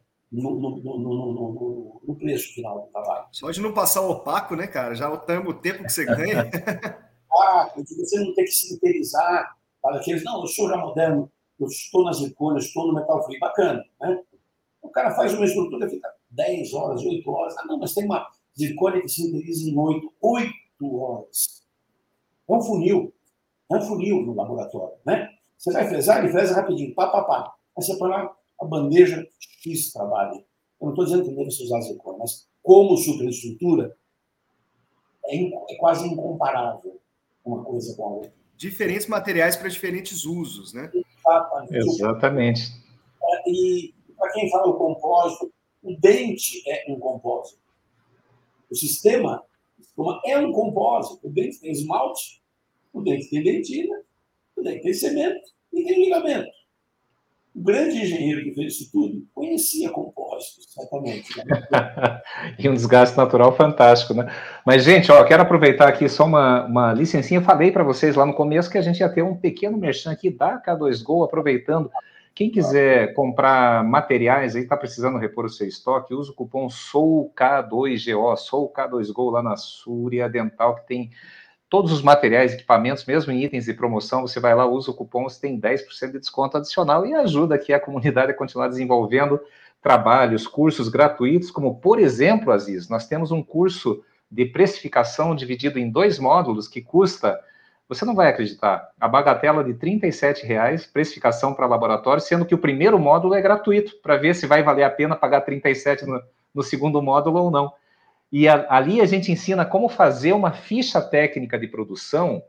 no preço final do trabalho. Só de não passar opaco, né, cara? Já o tempo que você ganha. Você não tem que sintetizar para aqueles, não, eu sou já moderno, eu estou nas zircônias, estou no metal free, bacana, né? O cara faz uma estrutura, fica 10 horas, 8 horas. Não, mas tem uma zircônia que sintetiza em 8 horas. É um funil no laboratório, né? Você vai fresar, ele fresa rapidinho, pá. Aí você põe lá a bandeja X trabalho. Eu não estou dizendo que deve se usar zircônia, mas como superestrutura, é quase incomparável uma coisa com a outra. Diferentes materiais para diferentes usos, né? Exatamente. E para quem fala o compósito, o dente é um compósito. O sistema é um compósito. O dente tem esmalte, o dente tem dentina, o dente tem cimento e tem ligamento. O grande engenheiro que fez isso tudo conhecia compósitos, certamente. E um desgaste natural fantástico, né? Mas, gente, ó, quero aproveitar aqui só uma licencinha. Eu falei para vocês lá no começo que a gente ia ter um pequeno merchan aqui da K2Go, aproveitando. Quem quiser comprar materiais aí, está precisando repor o seu estoque, usa o cupom SOUK2GO, SOUK2Go lá na Súria Dental, que tem todos os materiais, equipamentos, mesmo em itens de promoção, você vai lá, usa o cupom, você tem 10% de desconto adicional e ajuda aqui a comunidade a continuar desenvolvendo trabalhos, cursos gratuitos, como, por exemplo, Aziz, nós temos um curso de precificação dividido em 2 módulos que custa, você não vai acreditar, a bagatela de R$ 37,00, precificação para laboratório, sendo que o primeiro módulo é gratuito, para ver se vai valer a pena pagar R$ 37,00 no segundo módulo ou não. E ali a gente ensina como fazer uma ficha técnica de produção,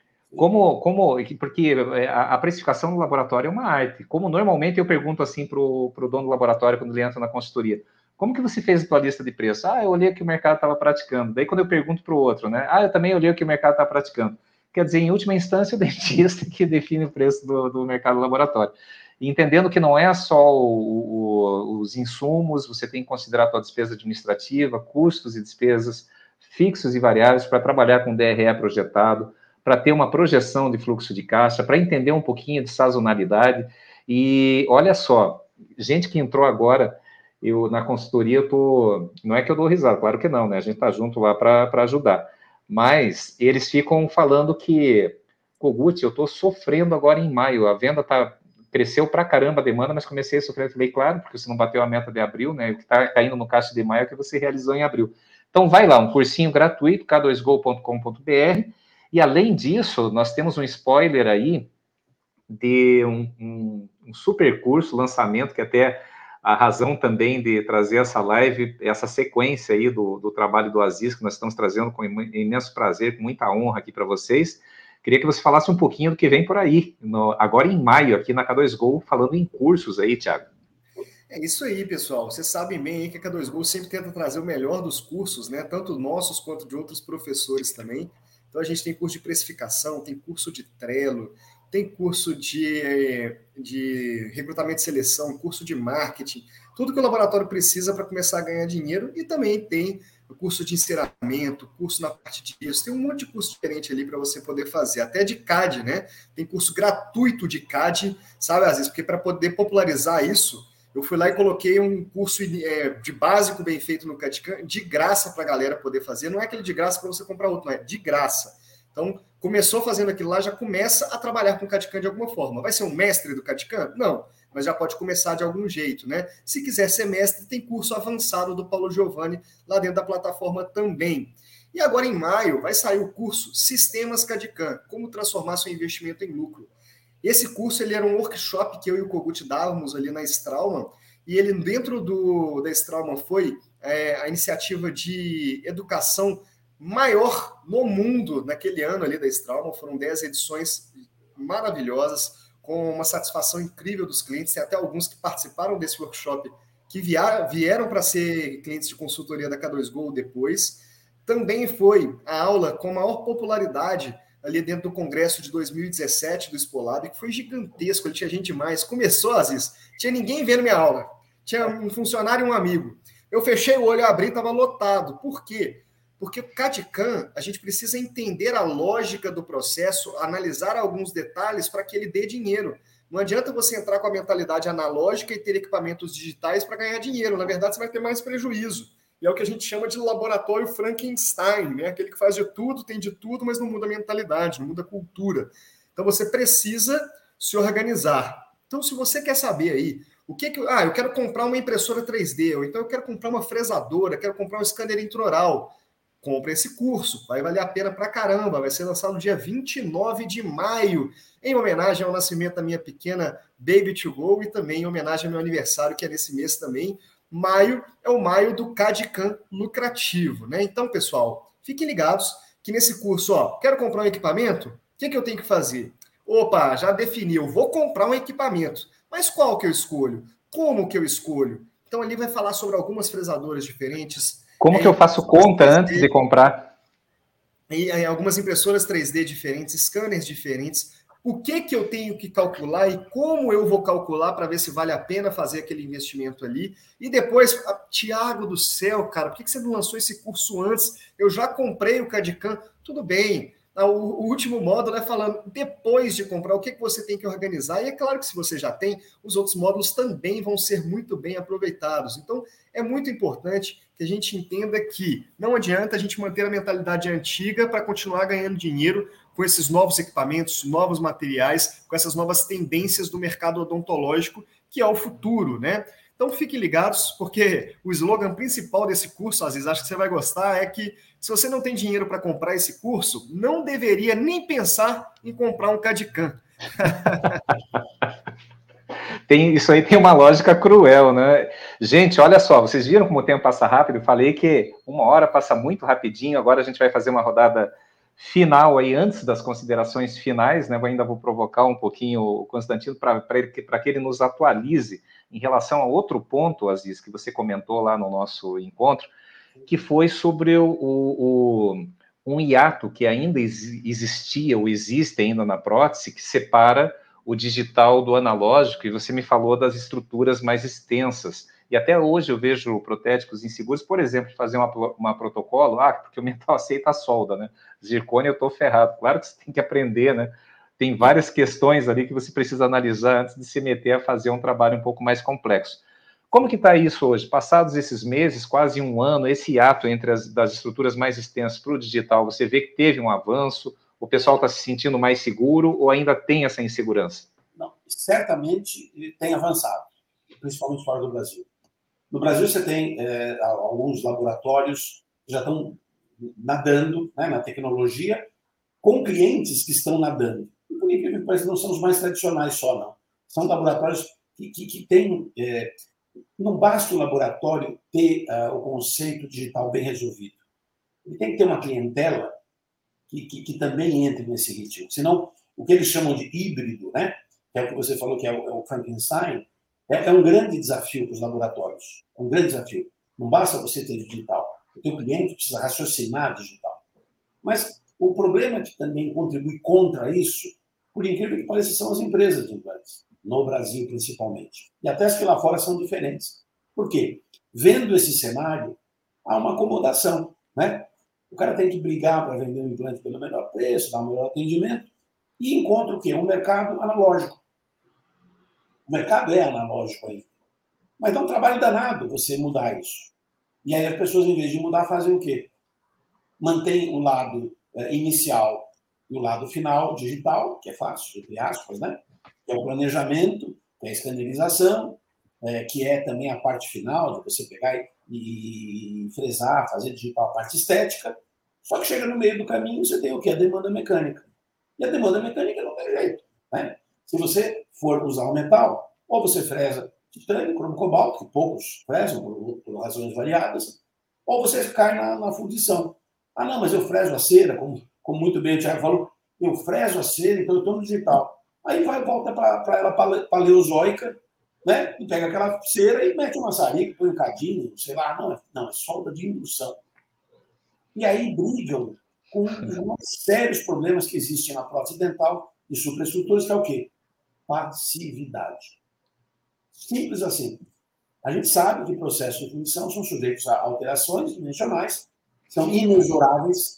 porque a precificação do laboratório é uma arte. Como normalmente eu pergunto assim para o dono do laboratório, quando ele entra na consultoria, como que você fez a tua lista de preço? Eu olhei o que o mercado estava praticando. Daí quando eu pergunto para o outro, né? Eu também olhei o que o mercado está praticando. Quer dizer, em última instância, o dentista que define o preço do mercado do laboratório. E entendendo que não é só os insumos, você tem que considerar a tua despesa administrativa, custos e despesas fixos e variáveis para trabalhar com DRE projetado, para ter uma projeção de fluxo de caixa, para entender um pouquinho de sazonalidade. E olha só, gente que entrou agora, na consultoria, não é que eu dou risada, claro que não, né? A gente está junto lá para ajudar. Mas eles ficam falando que, Kogut, eu estou sofrendo agora em maio, a venda cresceu pra caramba a demanda, mas comecei a sofrer. Eu falei, claro, porque você não bateu a meta de abril, né? O que está caindo no caixa de maio é o que você realizou em abril. Então, vai lá, um cursinho gratuito, k2go.com.br. E, além disso, nós temos um spoiler aí de um super curso, lançamento, que até a razão também de trazer essa live, essa sequência aí do trabalho do Aziz, que nós estamos trazendo com imenso prazer, com muita honra aqui para vocês. Queria que você falasse um pouquinho do que vem por aí, agora em maio, aqui na K2Go, falando em cursos aí, Thiago. É isso aí, pessoal. Vocês sabem bem aí que a K2Go sempre tenta trazer o melhor dos cursos, né? Tanto nossos quanto de outros professores também. Então a gente tem curso de precificação, tem curso de Trello, tem curso de recrutamento e seleção, curso de marketing, tudo que o laboratório precisa para começar a ganhar dinheiro, e também tem o curso de enceramento, curso na parte disso, tem um monte de curso diferente ali para você poder fazer, até de CAD, né? Tem curso gratuito de CAD, sabe, às vezes, porque para poder popularizar isso, eu fui lá e coloquei um curso de básico bem feito no CAD-CAM, de graça para a galera poder fazer. Não é aquele de graça para você comprar outro, não é de graça. Então, começou fazendo aquilo lá, já começa a trabalhar com o CAD-CAM de alguma forma. Vai ser um mestre do CAD-CAM? Não, mas já pode começar de algum jeito, né? Se quiser ser mestre, tem curso avançado do Paulo Giovanni lá dentro da plataforma também. E agora, em maio, vai sair o curso Sistemas CAD-CAM, como transformar seu investimento em lucro. Esse curso ele era um workshop que eu e o Kogut dávamos ali na Straumann, e ele dentro da Straumann foi a iniciativa de educação maior no mundo naquele ano ali da Straumann. Foram 10 edições maravilhosas, com uma satisfação incrível dos clientes. Tem até alguns que participaram desse workshop que vieram para ser clientes de consultoria da K2Go depois. Também foi a aula com maior popularidade ali dentro do congresso de 2017 do Spolab, que foi gigantesco, ele tinha gente demais. Começou, Aziz, tinha ninguém vendo minha aula, tinha um funcionário e um amigo. Eu fechei o olho, abri, estava lotado. Por quê? Porque o CAD-CAM, a gente precisa entender a lógica do processo, analisar alguns detalhes para que ele dê dinheiro. Não adianta você entrar com a mentalidade analógica e ter equipamentos digitais para ganhar dinheiro. Na verdade, você vai ter mais prejuízo. E é o que a gente chama de laboratório Frankenstein, né? Aquele que faz de tudo, tem de tudo, mas não muda a mentalidade, não muda a cultura. Então você precisa se organizar. Então, se você quer saber aí, eu quero comprar uma impressora 3D, ou então eu quero comprar uma fresadora, quero comprar um scanner intraoral, compre esse curso, vai valer a pena pra caramba, vai ser lançado no dia 29 de maio, em homenagem ao nascimento da minha pequena Baby to Go e também em homenagem ao meu aniversário, que é nesse mês também. Maio é o maio do CAD-CAM lucrativo, né? Então, pessoal, fiquem ligados que nesse curso, quero comprar um equipamento, o que eu tenho que fazer? Opa, já defini, eu vou comprar um equipamento, mas qual que eu escolho? Como que eu escolho? Então, ali vai falar sobre algumas fresadoras diferentes, Como que eu faço conta antes de comprar? E algumas impressoras 3D diferentes, scanners diferentes. O que eu tenho que calcular e como eu vou calcular para ver se vale a pena fazer aquele investimento ali. E depois, Tiago do céu, cara, por que você não lançou esse curso antes? Eu já comprei o CAD/CAM, tudo bem. O último módulo é falando, depois de comprar, o que você tem que organizar. E é claro que se você já tem, os outros módulos também vão ser muito bem aproveitados. Então, é muito importante que a gente entenda que não adianta a gente manter a mentalidade antiga para continuar ganhando dinheiro com esses novos equipamentos, novos materiais, com essas novas tendências do mercado odontológico, que é o futuro, né? Então, fiquem ligados, porque o slogan principal desse curso, Aziz, acho que você vai gostar, é que se você não tem dinheiro para comprar esse curso, não deveria nem pensar em comprar um CAD/CAM. Isso aí tem uma lógica cruel, né? Gente, olha só, vocês viram como o tempo passa rápido? Eu falei que 1 hora passa muito rapidinho, agora a gente vai fazer uma rodada final aí, antes das considerações finais, né? Eu ainda vou provocar um pouquinho o Constantino para que ele nos atualize em relação a outro ponto, Aziz, que você comentou lá no nosso encontro, que foi sobre um hiato que ainda existia ou existe ainda na prótese, que separa o digital do analógico, e você me falou das estruturas mais extensas. E até hoje eu vejo protéticos inseguros, por exemplo, fazer uma protocolo, porque o metal aceita a solda, né? Zircônia eu estou ferrado. Claro que você tem que aprender, né? Tem várias questões ali que você precisa analisar antes de se meter a fazer um trabalho um pouco mais complexo. Como que está isso hoje? Passados esses meses, quase 1 ano, esse hiato entre das estruturas mais extensas para o digital, você vê que teve um avanço? O pessoal está se sentindo mais seguro ou ainda tem essa insegurança? Não, certamente tem avançado, principalmente fora do Brasil. No Brasil, você tem alguns laboratórios que já estão nadando, né, na tecnologia, com clientes que estão nadando. E por incrível que pareça, não são os mais tradicionais só, não. São laboratórios que têm... não basta o laboratório ter o conceito digital bem resolvido. Ele tem que ter uma clientela que também entre nesse ritmo. Senão, o que eles chamam de híbrido, né, que é o que você falou que é o Frankenstein, é um grande desafio para os laboratórios. É um grande desafio. Não basta você ter digital. O teu cliente precisa raciocinar digital. Mas o problema que também contribui contra isso, por incrível que pareça, são as empresas de implantes, no Brasil principalmente. E até as que lá fora são diferentes. Por quê? Vendo esse cenário, há uma acomodação, né? O cara tem que brigar para vender um implante pelo melhor preço, dar um melhor atendimento, e encontra o quê? Um mercado analógico. O mercado é analógico ainda. Mas dá um trabalho danado você mudar isso. E aí as pessoas, em vez de mudar, fazem o quê? Mantém o lado inicial e o lado final digital, que é fácil, entre aspas, né? Que é o planejamento, que é a escandalização, que é também a parte final, de você pegar e fresar, fazer digital a parte estética. Só que chega no meio do caminho, você tem o quê? A demanda mecânica. E a demanda mecânica não tem jeito, né? Se você for usar o metal, ou você fresa titânio, cromo, cobalto, que poucos fresam por razões variadas, ou você cai na fundição. Ah, não, mas eu freso a cera, como muito bem o Thiago falou, eu freso a cera, então eu estou no digital. Aí volta para ela paleozoica, né? E pega aquela cera e mete uma maçarico, põe um cadinho, sei lá, não, é solda de indução. E aí brigam com os sérios problemas que existem na prótese dental e supraestruturas, que é o quê? Passividade. Simples assim. A gente sabe que processos de fundição são sujeitos a alterações dimensionais, são inexoráveis,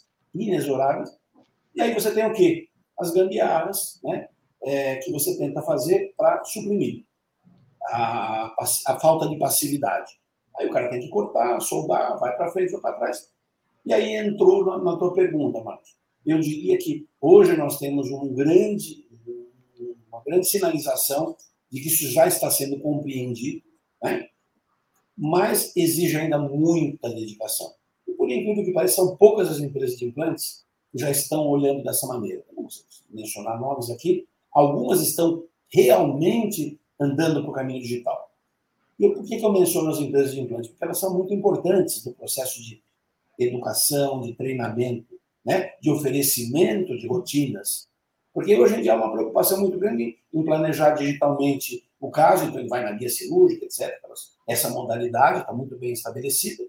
e aí você tem o quê? As gambiarras, né, que você tenta fazer para suprimir a falta de passividade. Aí o cara tem que cortar, soldar, vai para frente ou para trás. E aí entrou na tua pergunta, Marcos. Eu diria que hoje nós temos uma grande sinalização de que isso já está sendo compreendido, né? Mas exige ainda muita dedicação. E por incrível que pareça, são poucas as empresas de implantes que já estão olhando dessa maneira. Vamos mencionar nomes aqui. Algumas estão realmente andando para o caminho digital. E por que eu menciono as empresas de implantes? Porque elas são muito importantes no processo de educação, de treinamento, né? De oferecimento de rotinas. Porque hoje em dia há uma preocupação muito grande em planejar digitalmente o caso, então ele vai na guia cirúrgica, etc. Essa modalidade está muito bem estabelecida,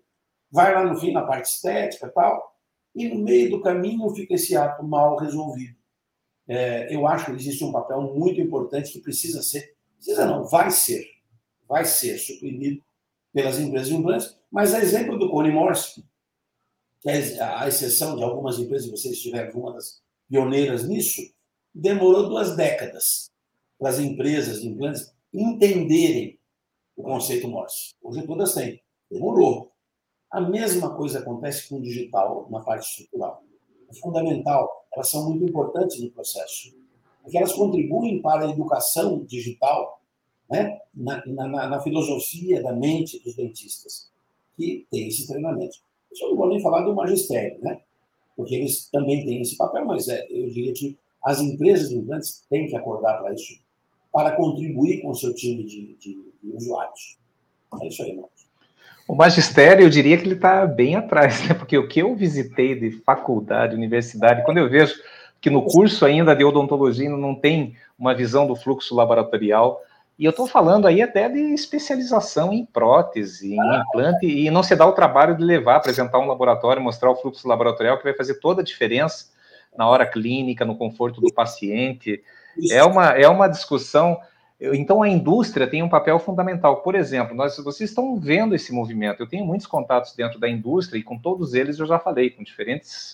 vai lá no fim na parte estética e tal, e no meio do caminho fica esse ato mal resolvido. Eu acho que existe um papel muito importante que precisa não, vai ser suprimido pelas empresas de implantes, mas a exemplo do Cone Morse, que a exceção de algumas empresas, vocês estiveram uma das pioneiras nisso, demorou 2 décadas para as empresas de implantes entenderem o conceito Morse. Hoje todas têm. Demorou. A mesma coisa acontece com o digital na parte estrutural. É fundamental. Elas são muito importantes no processo, porque elas contribuem para a educação digital, né? na filosofia da mente dos dentistas, que tem esse treinamento. Eu não vou nem falar do magistério, né? Porque eles também têm esse papel, mas eu diria que as empresas de implantes têm que acordar para isso, para contribuir com o seu time de usuários. É isso aí, irmão. O magistério, eu diria que ele está bem atrás, né? Porque o que eu visitei de faculdade, universidade, quando eu vejo que no curso ainda de odontologia não tem uma visão do fluxo laboratorial, e eu estou falando aí até de especialização em prótese, em implante, e não se dá o trabalho de levar, apresentar um laboratório, mostrar o fluxo laboratorial, que vai fazer toda a diferença na hora clínica, no conforto do paciente. É uma discussão. Então, a indústria tem um papel fundamental. Por exemplo, vocês estão vendo esse movimento. Eu tenho muitos contatos dentro da indústria e com todos eles eu já falei, com diferentes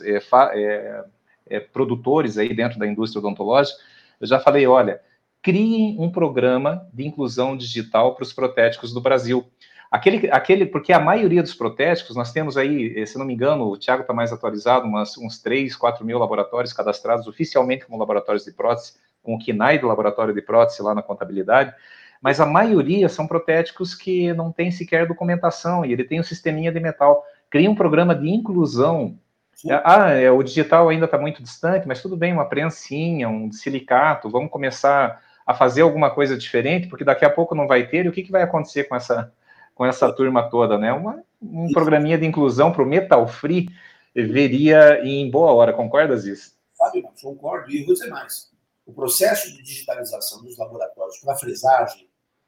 produtores aí dentro da indústria odontológica. Eu já falei, olha, criem um programa de inclusão digital para os protéticos do Brasil. Porque a maioria dos protéticos, nós temos aí, se não me engano, o Thiago está mais atualizado, uns 3, 4 mil laboratórios cadastrados oficialmente como laboratórios de prótese, com o KINAI do laboratório de prótese lá na contabilidade, mas a maioria são protéticos que não tem sequer documentação, e ele tem um sisteminha de metal. Cria um programa de inclusão. O digital ainda está muito distante, mas tudo bem, uma prensinha, um silicato, vamos começar a fazer alguma coisa diferente, porque daqui a pouco não vai ter, e o que vai acontecer com essa turma toda, né? Um programinha de inclusão para o Metal Free veria em boa hora, concordas isso? Fábio, concordo, e vou dizer mais. O processo de digitalização dos laboratórios para fresagem,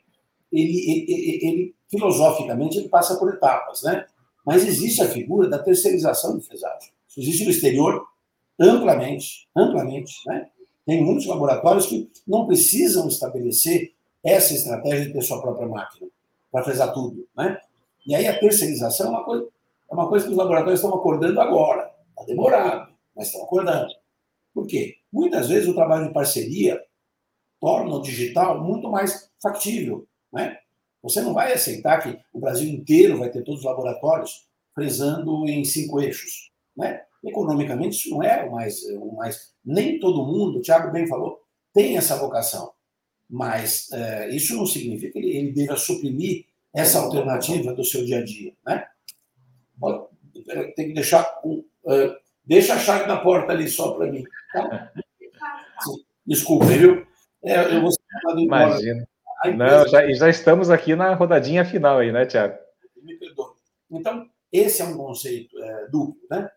ele filosoficamente, ele passa por etapas, né? Mas existe a figura da terceirização de fresagem. Isso existe no exterior amplamente, né? Tem muitos laboratórios que não precisam estabelecer essa estratégia de ter sua própria máquina para fresar tudo, né? E aí a terceirização é uma coisa que os laboratórios estão acordando agora. Está demorado, mas estão acordando. Por quê? Muitas vezes o trabalho de parceria torna o digital muito mais factível, né? Você não vai aceitar que o Brasil inteiro vai ter todos os laboratórios fresando em 5 eixos, né? Economicamente, isso não é o mais... Nem todo mundo, o Thiago bem falou, tem essa vocação. Mas isso não significa que ele deva suprimir essa alternativa do seu dia a dia, né? Tem que deixar... deixa a chave na porta ali só para mim. Tá? Desculpa, viu? Eu vou ser mandado embora. Imagina. Não, já estamos aqui na rodadinha final aí, né, Thiago? Me perdoe. Então, esse é um conceito duplo, né?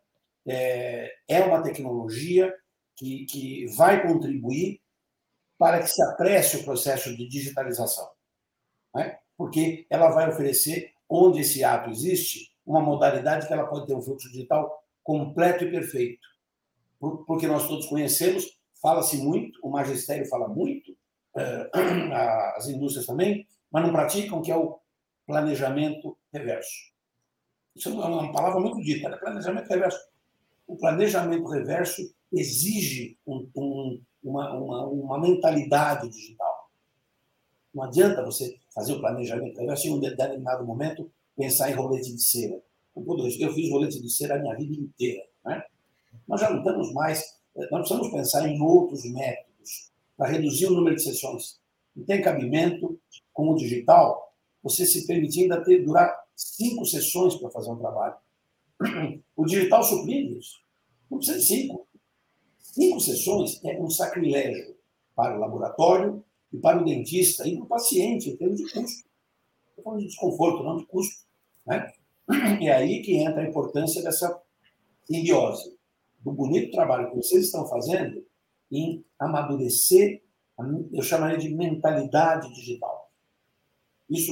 É uma tecnologia que vai contribuir para que se apresse o processo de digitalização, né? Porque ela vai oferecer, onde esse ato existe, uma modalidade que ela pode ter um fluxo digital completo e perfeito. Porque nós todos conhecemos, fala-se muito, o magistério fala muito, as indústrias também, mas não praticam, que é o planejamento reverso. Isso é uma palavra muito dita, né? Planejamento reverso. O planejamento reverso exige uma mentalidade digital. Não adianta você fazer o planejamento reverso e em um determinado momento pensar em rolete de cera. Eu fiz rolete de cera a minha vida inteira, né? Nós já não estamos mais... Nós precisamos pensar em outros métodos para reduzir o número de sessões. Não tem cabimento, com o digital, você se permitir ainda durar 5 sessões para fazer um trabalho. O digital suprime isso. Não precisa de 5. 5 sessões é um sacrilégio para o laboratório e para o dentista e para o paciente, em termos de custo. Estou falando de desconforto, não de custo, né? É aí que entra a importância dessa simbiose, do bonito trabalho que vocês estão fazendo em amadurecer, eu chamaria de mentalidade digital. Isso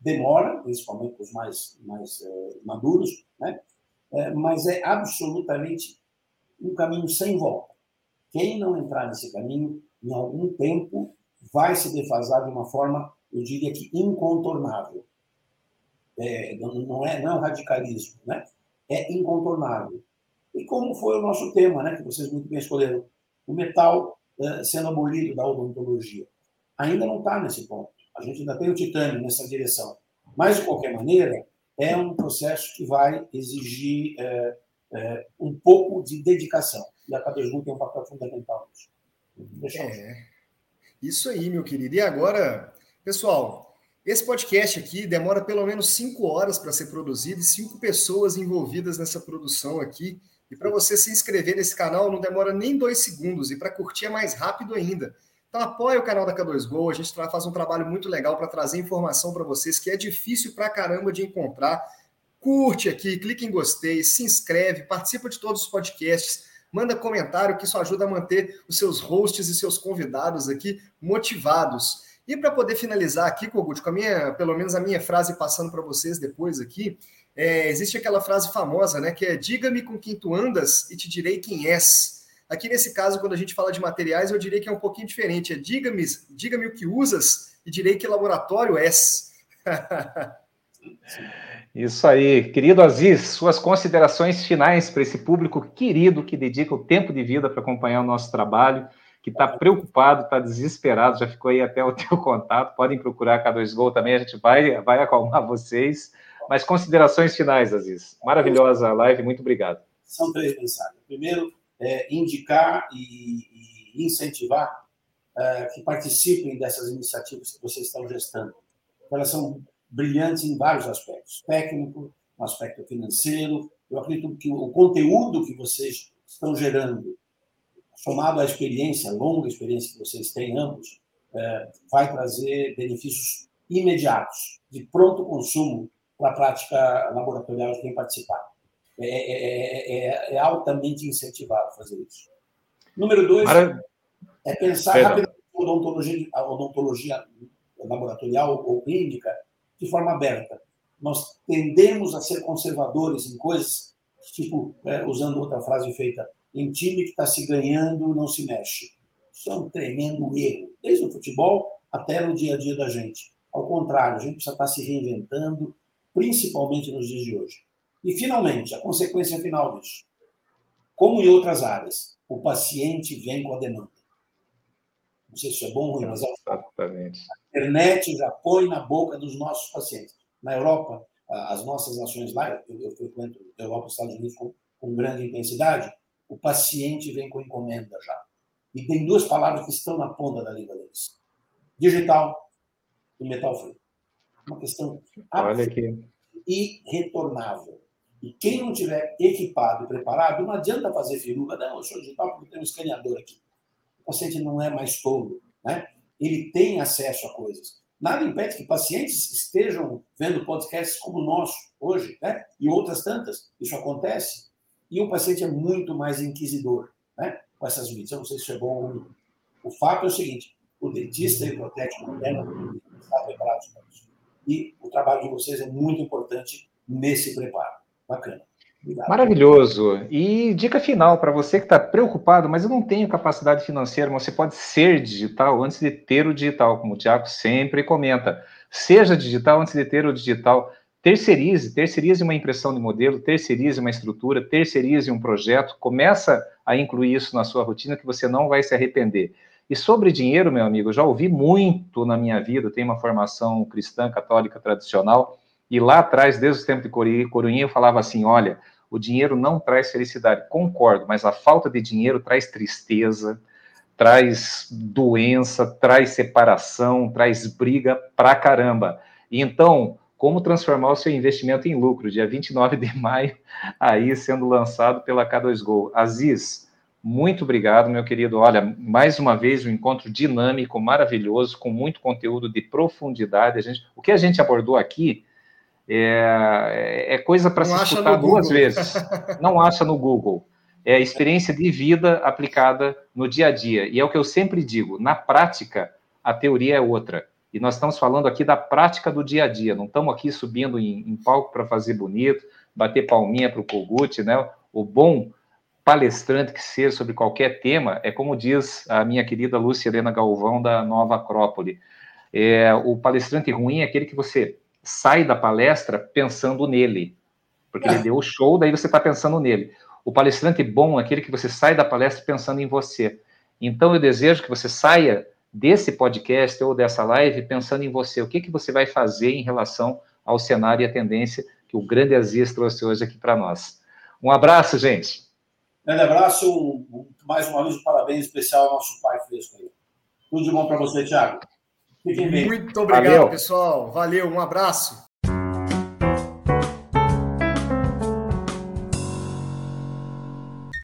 demora, principalmente os mais maduros, né? Mas é absolutamente um caminho sem volta. Quem não entrar nesse caminho, em algum tempo, vai se defasar de uma forma, eu diria que incontornável. Não é um radicalismo, né? É incontornável. E como foi o nosso tema, né, que vocês muito bem escolheram, o metal sendo abolido da odontologia. Ainda não está nesse ponto. A gente ainda tem o titânio nessa direção. Mas, de qualquer maneira, é um processo que vai exigir um pouco de dedicação. E a K2GO tem um papel fundamental nisso. Isso aí, meu querido. E agora, pessoal, esse podcast aqui demora pelo menos 5 horas para ser produzido e 5 pessoas envolvidas nessa produção aqui. E para você se inscrever nesse canal não demora nem 2 segundos. E para curtir é mais rápido ainda. Então apoia o canal da K2GO. A gente faz um trabalho muito legal para trazer informação para vocês que é difícil pra caramba de encontrar. Curte aqui, clica em gostei, se inscreve, participa de todos os podcasts, manda comentário, que isso ajuda a manter os seus hosts e seus convidados aqui motivados. E para poder finalizar aqui, Kogut, com pelo menos a minha frase passando para vocês depois aqui, existe aquela frase famosa, né, que é: diga-me com quem tu andas e te direi quem és. Aqui nesse caso, quando a gente fala de materiais, eu diria que é um pouquinho diferente. É diga-me o que usas e direi que laboratório és. Isso aí. Querido Aziz, suas considerações finais para esse público querido que dedica o tempo de vida para acompanhar o nosso trabalho, que está preocupado, está desesperado, já ficou aí até o teu contato. Podem procurar a K2GO também, a gente vai acalmar vocês. Mas considerações finais, Aziz. Maravilhosa a live, muito obrigado. São 3 mensagens. Primeiro, indicar e incentivar que participem dessas iniciativas que vocês estão gestando. Elas são brilhantes em vários aspectos. Técnico, no aspecto financeiro. Eu acredito que o conteúdo que vocês estão gerando, somado à experiência, a longa experiência que vocês têm ambos, vai trazer benefícios imediatos, de pronto consumo para a prática laboratorial de quem participar. É altamente incentivado a fazer isso. Número 2, é pensar rapidamente a odontologia laboratorial ou clínica de forma aberta. Nós tendemos a ser conservadores em coisas, tipo, usando outra frase feita, em time que está se ganhando, não se mexe. Isso é um tremendo erro, desde o futebol até no dia a dia da gente. Ao contrário, a gente precisa estar se reinventando, principalmente nos dias de hoje. E, finalmente, a consequência final disso. Como em outras áreas, o paciente vem com a demanda. Não sei se é bom ou ruim, mas exatamente. A internet já põe na boca dos nossos pacientes. Na Europa, as nossas ações lá, eu frequento a Europa e os Estados Unidos com grande intensidade, o paciente vem com encomenda já. E tem 2 palavras que estão na ponta da língua deles. Digital e metal free. Uma questão irretornável. E quem não tiver equipado e preparado, não adianta fazer firula. Não, eu sou digital porque tem um escaneador aqui. O paciente não é mais tolo, né? Ele tem acesso a coisas. Nada impede que pacientes estejam vendo podcasts como o nosso hoje, né? E outras tantas. Isso acontece. E o paciente é muito mais inquisidor, né? Com essas mídias. Eu não sei se isso é bom ou não. O fato é o seguinte: o dentista e o protético moderno estão preparados para isso. E o trabalho de vocês é muito importante nesse preparo. Bacana. Obrigado. Maravilhoso. E dica final para você que está preocupado, mas eu não tenho capacidade financeira, mas você pode ser digital antes de ter o digital, como o Thiago sempre comenta. Seja digital antes de ter o digital. Terceirize uma impressão de modelo, terceirize uma estrutura, terceirize um projeto, começa a incluir isso na sua rotina que você não vai se arrepender. E sobre dinheiro, meu amigo, eu já ouvi muito na minha vida, eu tenho uma formação cristã, católica, tradicional, e lá atrás, desde os tempos de Corunhinha, eu falava assim, olha, o dinheiro não traz felicidade, concordo, mas a falta de dinheiro traz tristeza, traz doença, traz separação, traz briga pra caramba. E então, como transformar o seu investimento em lucro? Dia 29 de maio, aí sendo lançado pela K2GO. Aziz, muito obrigado, meu querido. Olha, mais uma vez um encontro dinâmico, maravilhoso, com muito conteúdo de profundidade. O que a gente abordou aqui é coisa para se escutar 2 vezes. Não acha no Google. É a experiência de vida aplicada no dia a dia. E é o que eu sempre digo, na prática, a teoria é outra. E nós estamos falando aqui da prática do dia a dia, não estamos aqui subindo em palco para fazer bonito, bater palminha para o Kogut, né? O bom palestrante que seja sobre qualquer tema é como diz a minha querida Lúcia Helena Galvão, da Nova Acrópole. O palestrante ruim é aquele que você sai da palestra pensando nele, porque ele deu o show, daí você está pensando nele. O palestrante bom é aquele que você sai da palestra pensando em você. Então, eu desejo que você saia desse podcast ou dessa live pensando em você. O que você vai fazer em relação ao cenário e a tendência que o grande Aziz trouxe hoje aqui para nós. Um abraço, gente. Grande abraço, mais uma vez um parabéns especial ao nosso pai fresco aí. Tudo de bom para você, Thiago. Fiquem bem. Muito obrigado, pessoal. Valeu, um abraço.